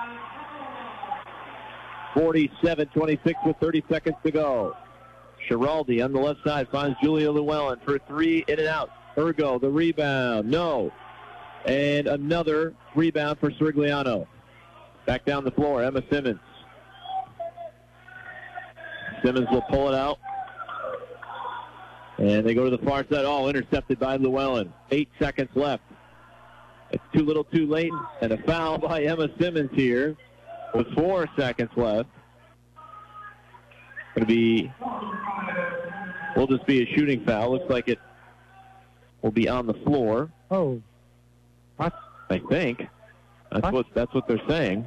forty-seven twenty-six with thirty seconds to go. Schiraldi on the left side finds Julia Llewellyn for three, in and out. Ergo, the rebound. No. And another rebound for Sirigliano. Back down the floor, Emma Simmons. Simmons will pull it out. And they go to the far side. Oh, intercepted by Llewellyn. Eight seconds left. It's too little too late. And a foul by Emma Simmons here with four seconds left. Going to be, will just be a shooting foul. Looks like it will be on the floor. Oh. What? I think. That's what, what that's what they're saying.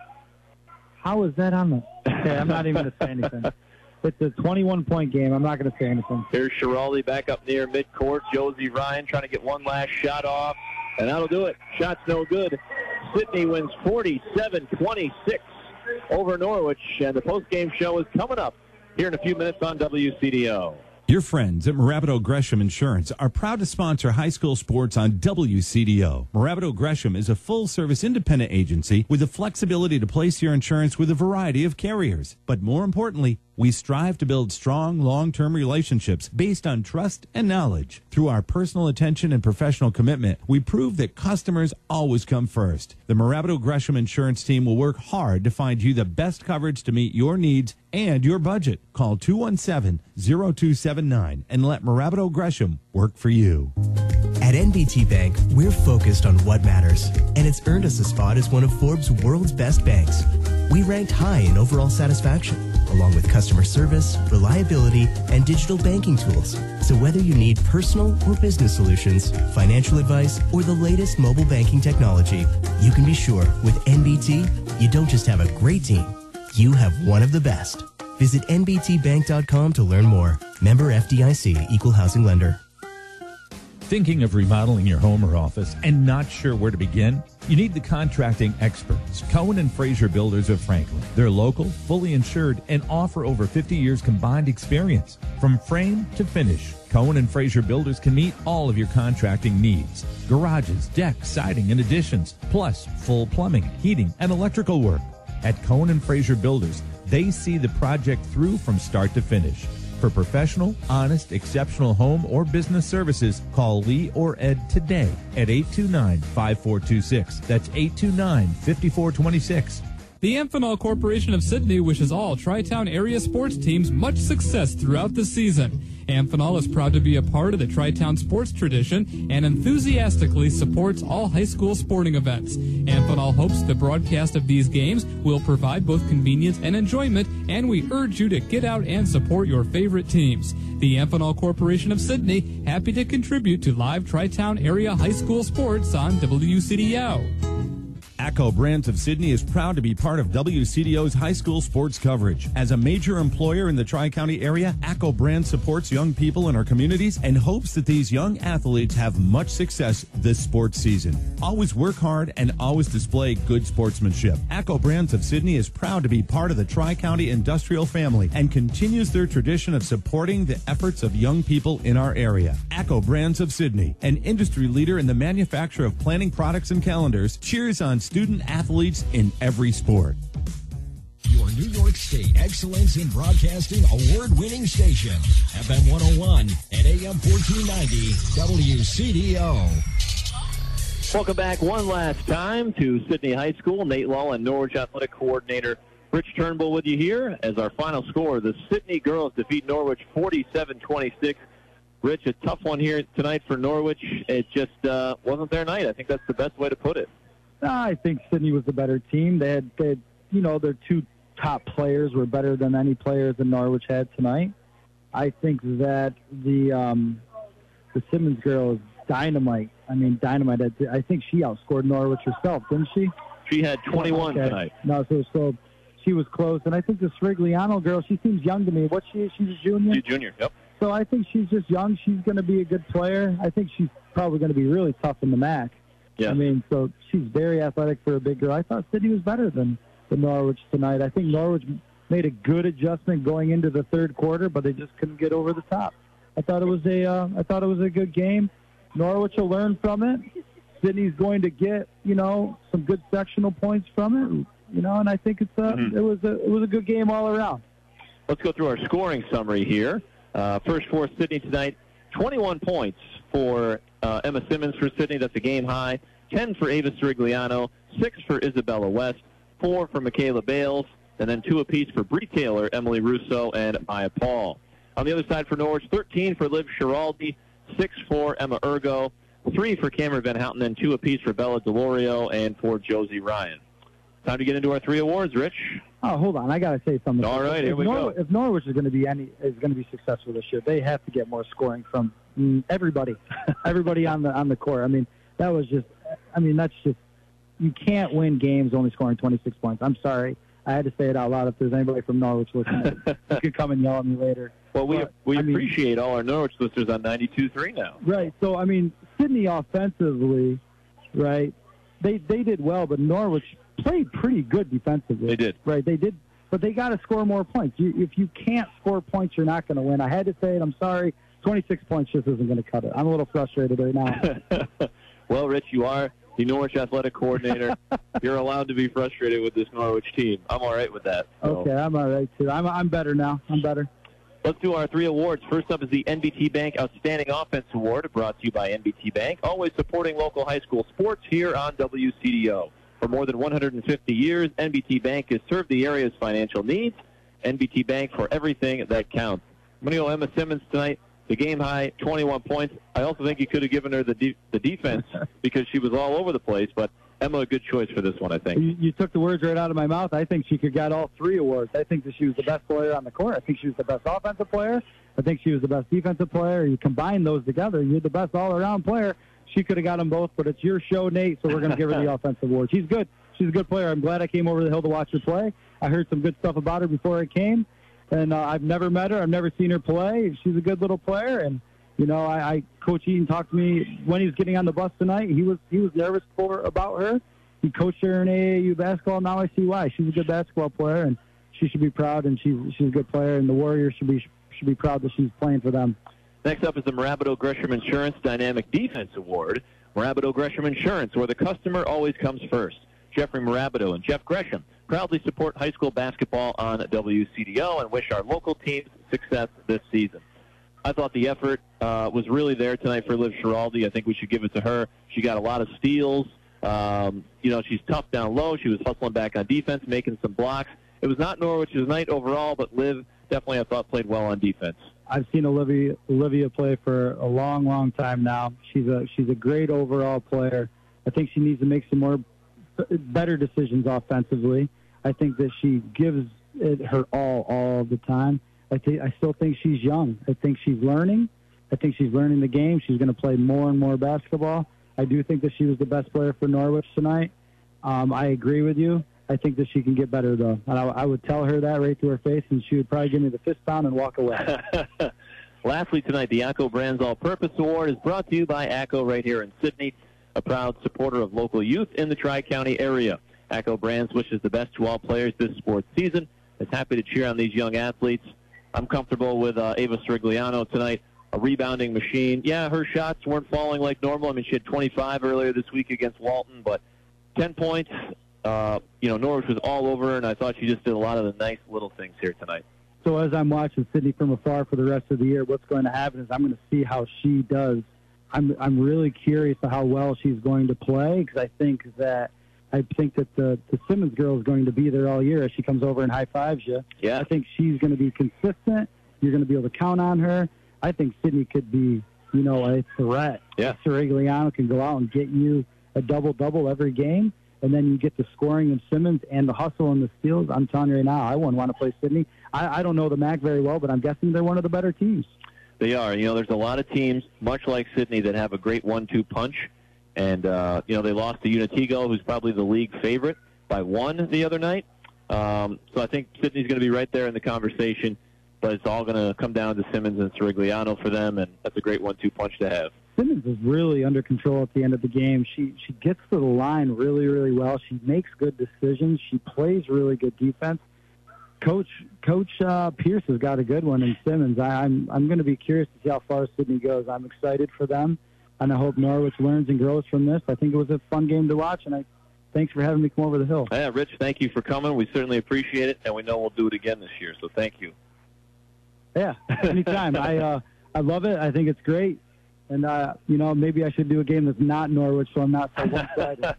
How is that on the... Okay, I'm not even going to say anything. It's a twenty-one point game. I'm not going to say anything. Here's Schiraldi back up near midcourt. Josie Ryan trying to get one last shot off, and that'll do it. Shot's no good. Sydney wins forty-seven twenty-six over Norwich, and the post-game show is coming up here in a few minutes on W C D O. Your friends at Moravido Gresham Insurance are proud to sponsor high school sports on W C D O. Moravido Gresham is a full-service independent agency with the flexibility to place your insurance with a variety of carriers. But more importantly, we strive to build strong, long-term relationships based on trust and knowledge. Through our personal attention and professional commitment, we prove that customers always come first. The Moravido Gresham Insurance team will work hard to find you the best coverage to meet your needs and your budget. Call two one seven, zero two seven nine and let Moravido Gresham work for you. At N B T Bank, we're focused on what matters, and it's earned us a spot as one of Forbes' world's best banks. We ranked high in overall satisfaction, along with customer service, reliability, and digital banking tools. So whether you need personal or business solutions, financial advice, or the latest mobile banking technology, you can be sure with N B T, you don't just have a great team, you have one of the best. Visit N B T bank dot com to learn more. Member F D I C, Equal Housing Lender. Thinking of remodeling your home or office and not sure where to begin? You need the contracting experts, Cohen and Fraser Builders of Franklin. They're local, fully insured, and offer over fifty years combined experience. From frame to finish, Cohen and Fraser Builders can meet all of your contracting needs. Garages, decks, siding, and additions, plus full plumbing, heating, and electrical work. At Cohen and Fraser Builders, they see the project through from start to finish. For professional, honest, exceptional home or business services, call Lee or Ed today at eight two nine, five four two six. That's eight two nine, five four two six. The Amphenol Corporation of Sydney wishes all Tri-Town area sports teams much success throughout the season. Amphenol is proud to be a part of the Tri-Town sports tradition and enthusiastically supports all high school sporting events. Amphenol hopes the broadcast of these games will provide both convenience and enjoyment, and we urge you to get out and support your favorite teams. The Amphenol Corporation of Sydney, happy to contribute to live Tri-Town area high school sports on W C D O. ACCO Brands of Sydney is proud to be part of W C D O's high school sports coverage. As a major employer in the Tri-County area, ACCO Brands supports young people in our communities and hopes that these young athletes have much success this sports season. Always work hard and always display good sportsmanship. ACCO Brands of Sydney is proud to be part of the Tri-County industrial family and continues their tradition of supporting the efforts of young people in our area. ACCO Brands of Sydney, an industry leader in the manufacture of planning products and calendars, cheers on student athletes in every sport. Your New York State Excellence in Broadcasting award-winning station, F M one oh one and A M fourteen ninety, W C D O. Welcome back one last time to Sydney High School. Nate Law and Norwich Athletic Coordinator Rich Turnbull with you here as our final score. The Sydney girls defeat Norwich forty-seven twenty-six. Rich, a tough one here tonight for Norwich. It just uh, wasn't their night. I think that's the best way to put it. I think Sydney was the better team. They had, they had, you know, their two top players were better than any players that Norwich had tonight. I think that the um, the Simmons girl is dynamite. I mean, dynamite. I think she outscored Norwich herself, didn't she? She had twenty-one okay. tonight. No, so so she was close. And I think the Srigliano girl, she seems young to me. What she is? She's a junior. She's a junior. Yep. So I think she's just young. She's going to be a good player. I think she's probably going to be really tough in the M A C. Yeah. I mean, so she's very athletic for a big girl. I thought Sydney was better than, than Norwich tonight. I think Norwich made a good adjustment going into the third quarter, but they just couldn't get over the top. I thought it was a, uh, I thought it was a good game. Norwich will learn from it. Sydney's going to get, you know, some good sectional points from it, you know, and I think it's a, mm-hmm. it was a, it was a good game all around. Let's go through our scoring summary here. Uh, first for Sydney tonight, twenty-one points for uh, Emma Simmons for Sydney. That's a game high. ten for Ava Srigliano, six for Isabella West, four for Michaela Bales, and then two apiece for Bree Taylor, Emily Russo, and Maya Paul. On the other side for Norwich, thirteen for Liv Schiraldi, six for Emma Ergo, three for Cameron Van Houten, and two apiece for Bella Delorio and for Josie Ryan. Time to get into our three awards, Rich. Oh, hold on. I got to say something. All right, if here we Nor- go. If Norwich is going to be any is going to be successful this year, they have to get more scoring from mm, everybody, everybody on the on the court. I mean, that was just. I mean, that's just. You can't win games only scoring twenty-six points. I'm sorry. I had to say it out loud. If there's anybody from Norwich listening, you could come and yell at me later. Well, we but, we I mean, appreciate all our Norwich listeners on ninety-two three now. Right. So I mean, Sydney offensively, right? They they did well, but Norwich played pretty good defensively. They did. Right, they did, but they got to score more points. You, if you can't score points, you're not going to win. I had to say it. I'm sorry. twenty-six points just isn't going to cut it. I'm a little frustrated right now. Well, Rich, you are the Norwich athletic coordinator. You're allowed to be frustrated with this Norwich team. I'm all right with that. So. Okay, I'm all right, too. I'm, I'm better now. I'm better. Let's do our three awards. First up is the N B T Bank Outstanding Offense Award, brought to you by N B T Bank, always supporting local high school sports here on W C D O. For more than one hundred fifty years, N B T Bank has served the area's financial needs. N B T Bank for everything that counts. I'm going to go Emma Simmons tonight. The game high, twenty-one points. I also think you could have given her the de- the defense because she was all over the place, but Emma, a good choice for this one, I think. You, you took the words right out of my mouth. I think she could get all three awards. I think that she was the best player on the court. I think she was the best offensive player. I think she was the best defensive player. You combine those together, you're the best all-around player. She could have got them both, but it's your show, Nate, so we're going to give her the offensive award. She's good. She's a good player. I'm glad I came over the hill to watch her play. I heard some good stuff about her before I came, and uh, I've never met her. I've never seen her play. She's a good little player, and you know, I, I Coach Eaton talked to me when he was getting on the bus tonight. He was he was nervous for about her. He coached her in A A U basketball. Now I see why. She's a good basketball player, and she should be proud. And she she's a good player. And the Warriors should be should be proud that she's playing for them. Next up is the Marabato Gresham Insurance Dynamic Defense Award. Marabato Gresham Insurance, where the customer always comes first. Jeffrey Marabato and Jeff Gresham proudly support high school basketball on W C D O and wish our local teams success this season. I thought the effort uh, was really there tonight for Liv Schiraldi. I think we should give it to her. She got a lot of steals. Um, you know, she's tough down low. She was hustling back on defense, making some blocks. It was not Norwich's night overall, but Liv definitely, I thought, played well on defense. I've seen Olivia Olivia play for a long, long time now. She's a she's a great overall player. I think she needs to make some more better decisions offensively. I think that she gives it her all all the time. I think I still think she's young. I think she's learning. I think she's learning the game. She's going to play more and more basketball. I do think that she was the best player for Norwich tonight. Um, I agree with you. I think that she can get better, though. And I, I would tell her that right to her face, and she would probably give me the fist pound and walk away. Lastly tonight, the ACCO Brands All-Purpose Award is brought to you by ACCO right here in Sidney, a proud supporter of local youth in the Tri-County area. ACCO Brands wishes the best to all players this sports season. Is happy to cheer on these young athletes. I'm comfortable with uh, Ava Sirigliano tonight, a rebounding machine. Yeah, her shots weren't falling like normal. I mean, she had twenty-five earlier this week against Walton, but ten points. Uh, you know, Norwich was all over her, and I thought she just did a lot of the nice little things here tonight. So as I'm watching Sidney from afar for the rest of the year, what's going to happen is I'm going to see how she does. I'm I'm really curious to how well she's going to play, because I think that I think that the, the Simmons girl is going to be there all year as she comes over and high fives you. Yeah. I think she's going to be consistent. You're going to be able to count on her. I think Sidney could be, you know, a threat. Yeah. Sirigliano can go out and get you a double-double every game, and then you get the scoring of Simmons and the hustle and the steals. I'm telling you right now, I wouldn't want to play Sidney. I, I don't know the M A C very well, but I'm guessing they're one of the better teams. They are. You know, there's a lot of teams, much like Sidney, that have a great one two punch. And, uh, you know, they lost to Unitigo, who's probably the league favorite, by one the other night. Um, so I think Sidney's going to be right there in the conversation, but it's all going to come down to Simmons and Sirigliano for them, and that's a great one two punch to have. Simmons is really under control at the end of the game. She she gets to the line really, really well. She makes good decisions. She plays really good defense. Coach Coach uh, Pierce has got a good one in Simmons. I, I'm I'm going to be curious to see how far Sidney goes. I'm excited for them, and I hope Norwich learns and grows from this. I think it was a fun game to watch, and I thanks for having me come over the hill. Yeah, Rich, thank you for coming. We certainly appreciate it, and we know we'll do it again this year, so thank you. Yeah, anytime. I uh, I love it. I think it's great. And, uh, you know, maybe I should do a game that's not Norwich so I'm not so one-sided.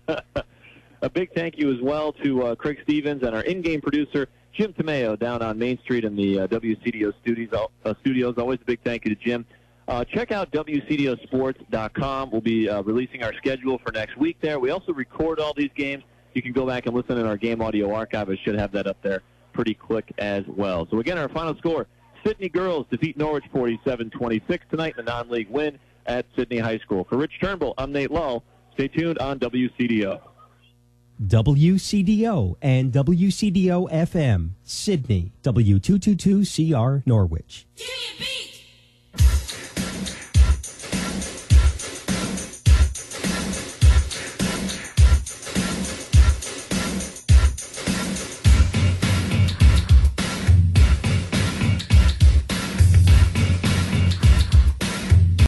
A big thank you as well to uh, Craig Stevens and our in-game producer, Jim Tomeo, down on Main Street in the uh, W C D O studios. Uh, studios. Always a big thank you to Jim. Uh, check out W C D O sports dot com. We'll be uh, releasing our schedule for next week there. We also record all these games. You can go back and listen in our game audio archive. I should have that up there pretty quick as well. So, again, our final score, Sidney girls defeat Norwich forty-seven twenty-six tonight in the non-league win at Sidney High School. For Rich Turnbull, I'm Nate Lowe. Stay tuned on W C D O. W C D O and W C D O F M, Sidney, W two twenty-two C R Norwich. Give me a beat.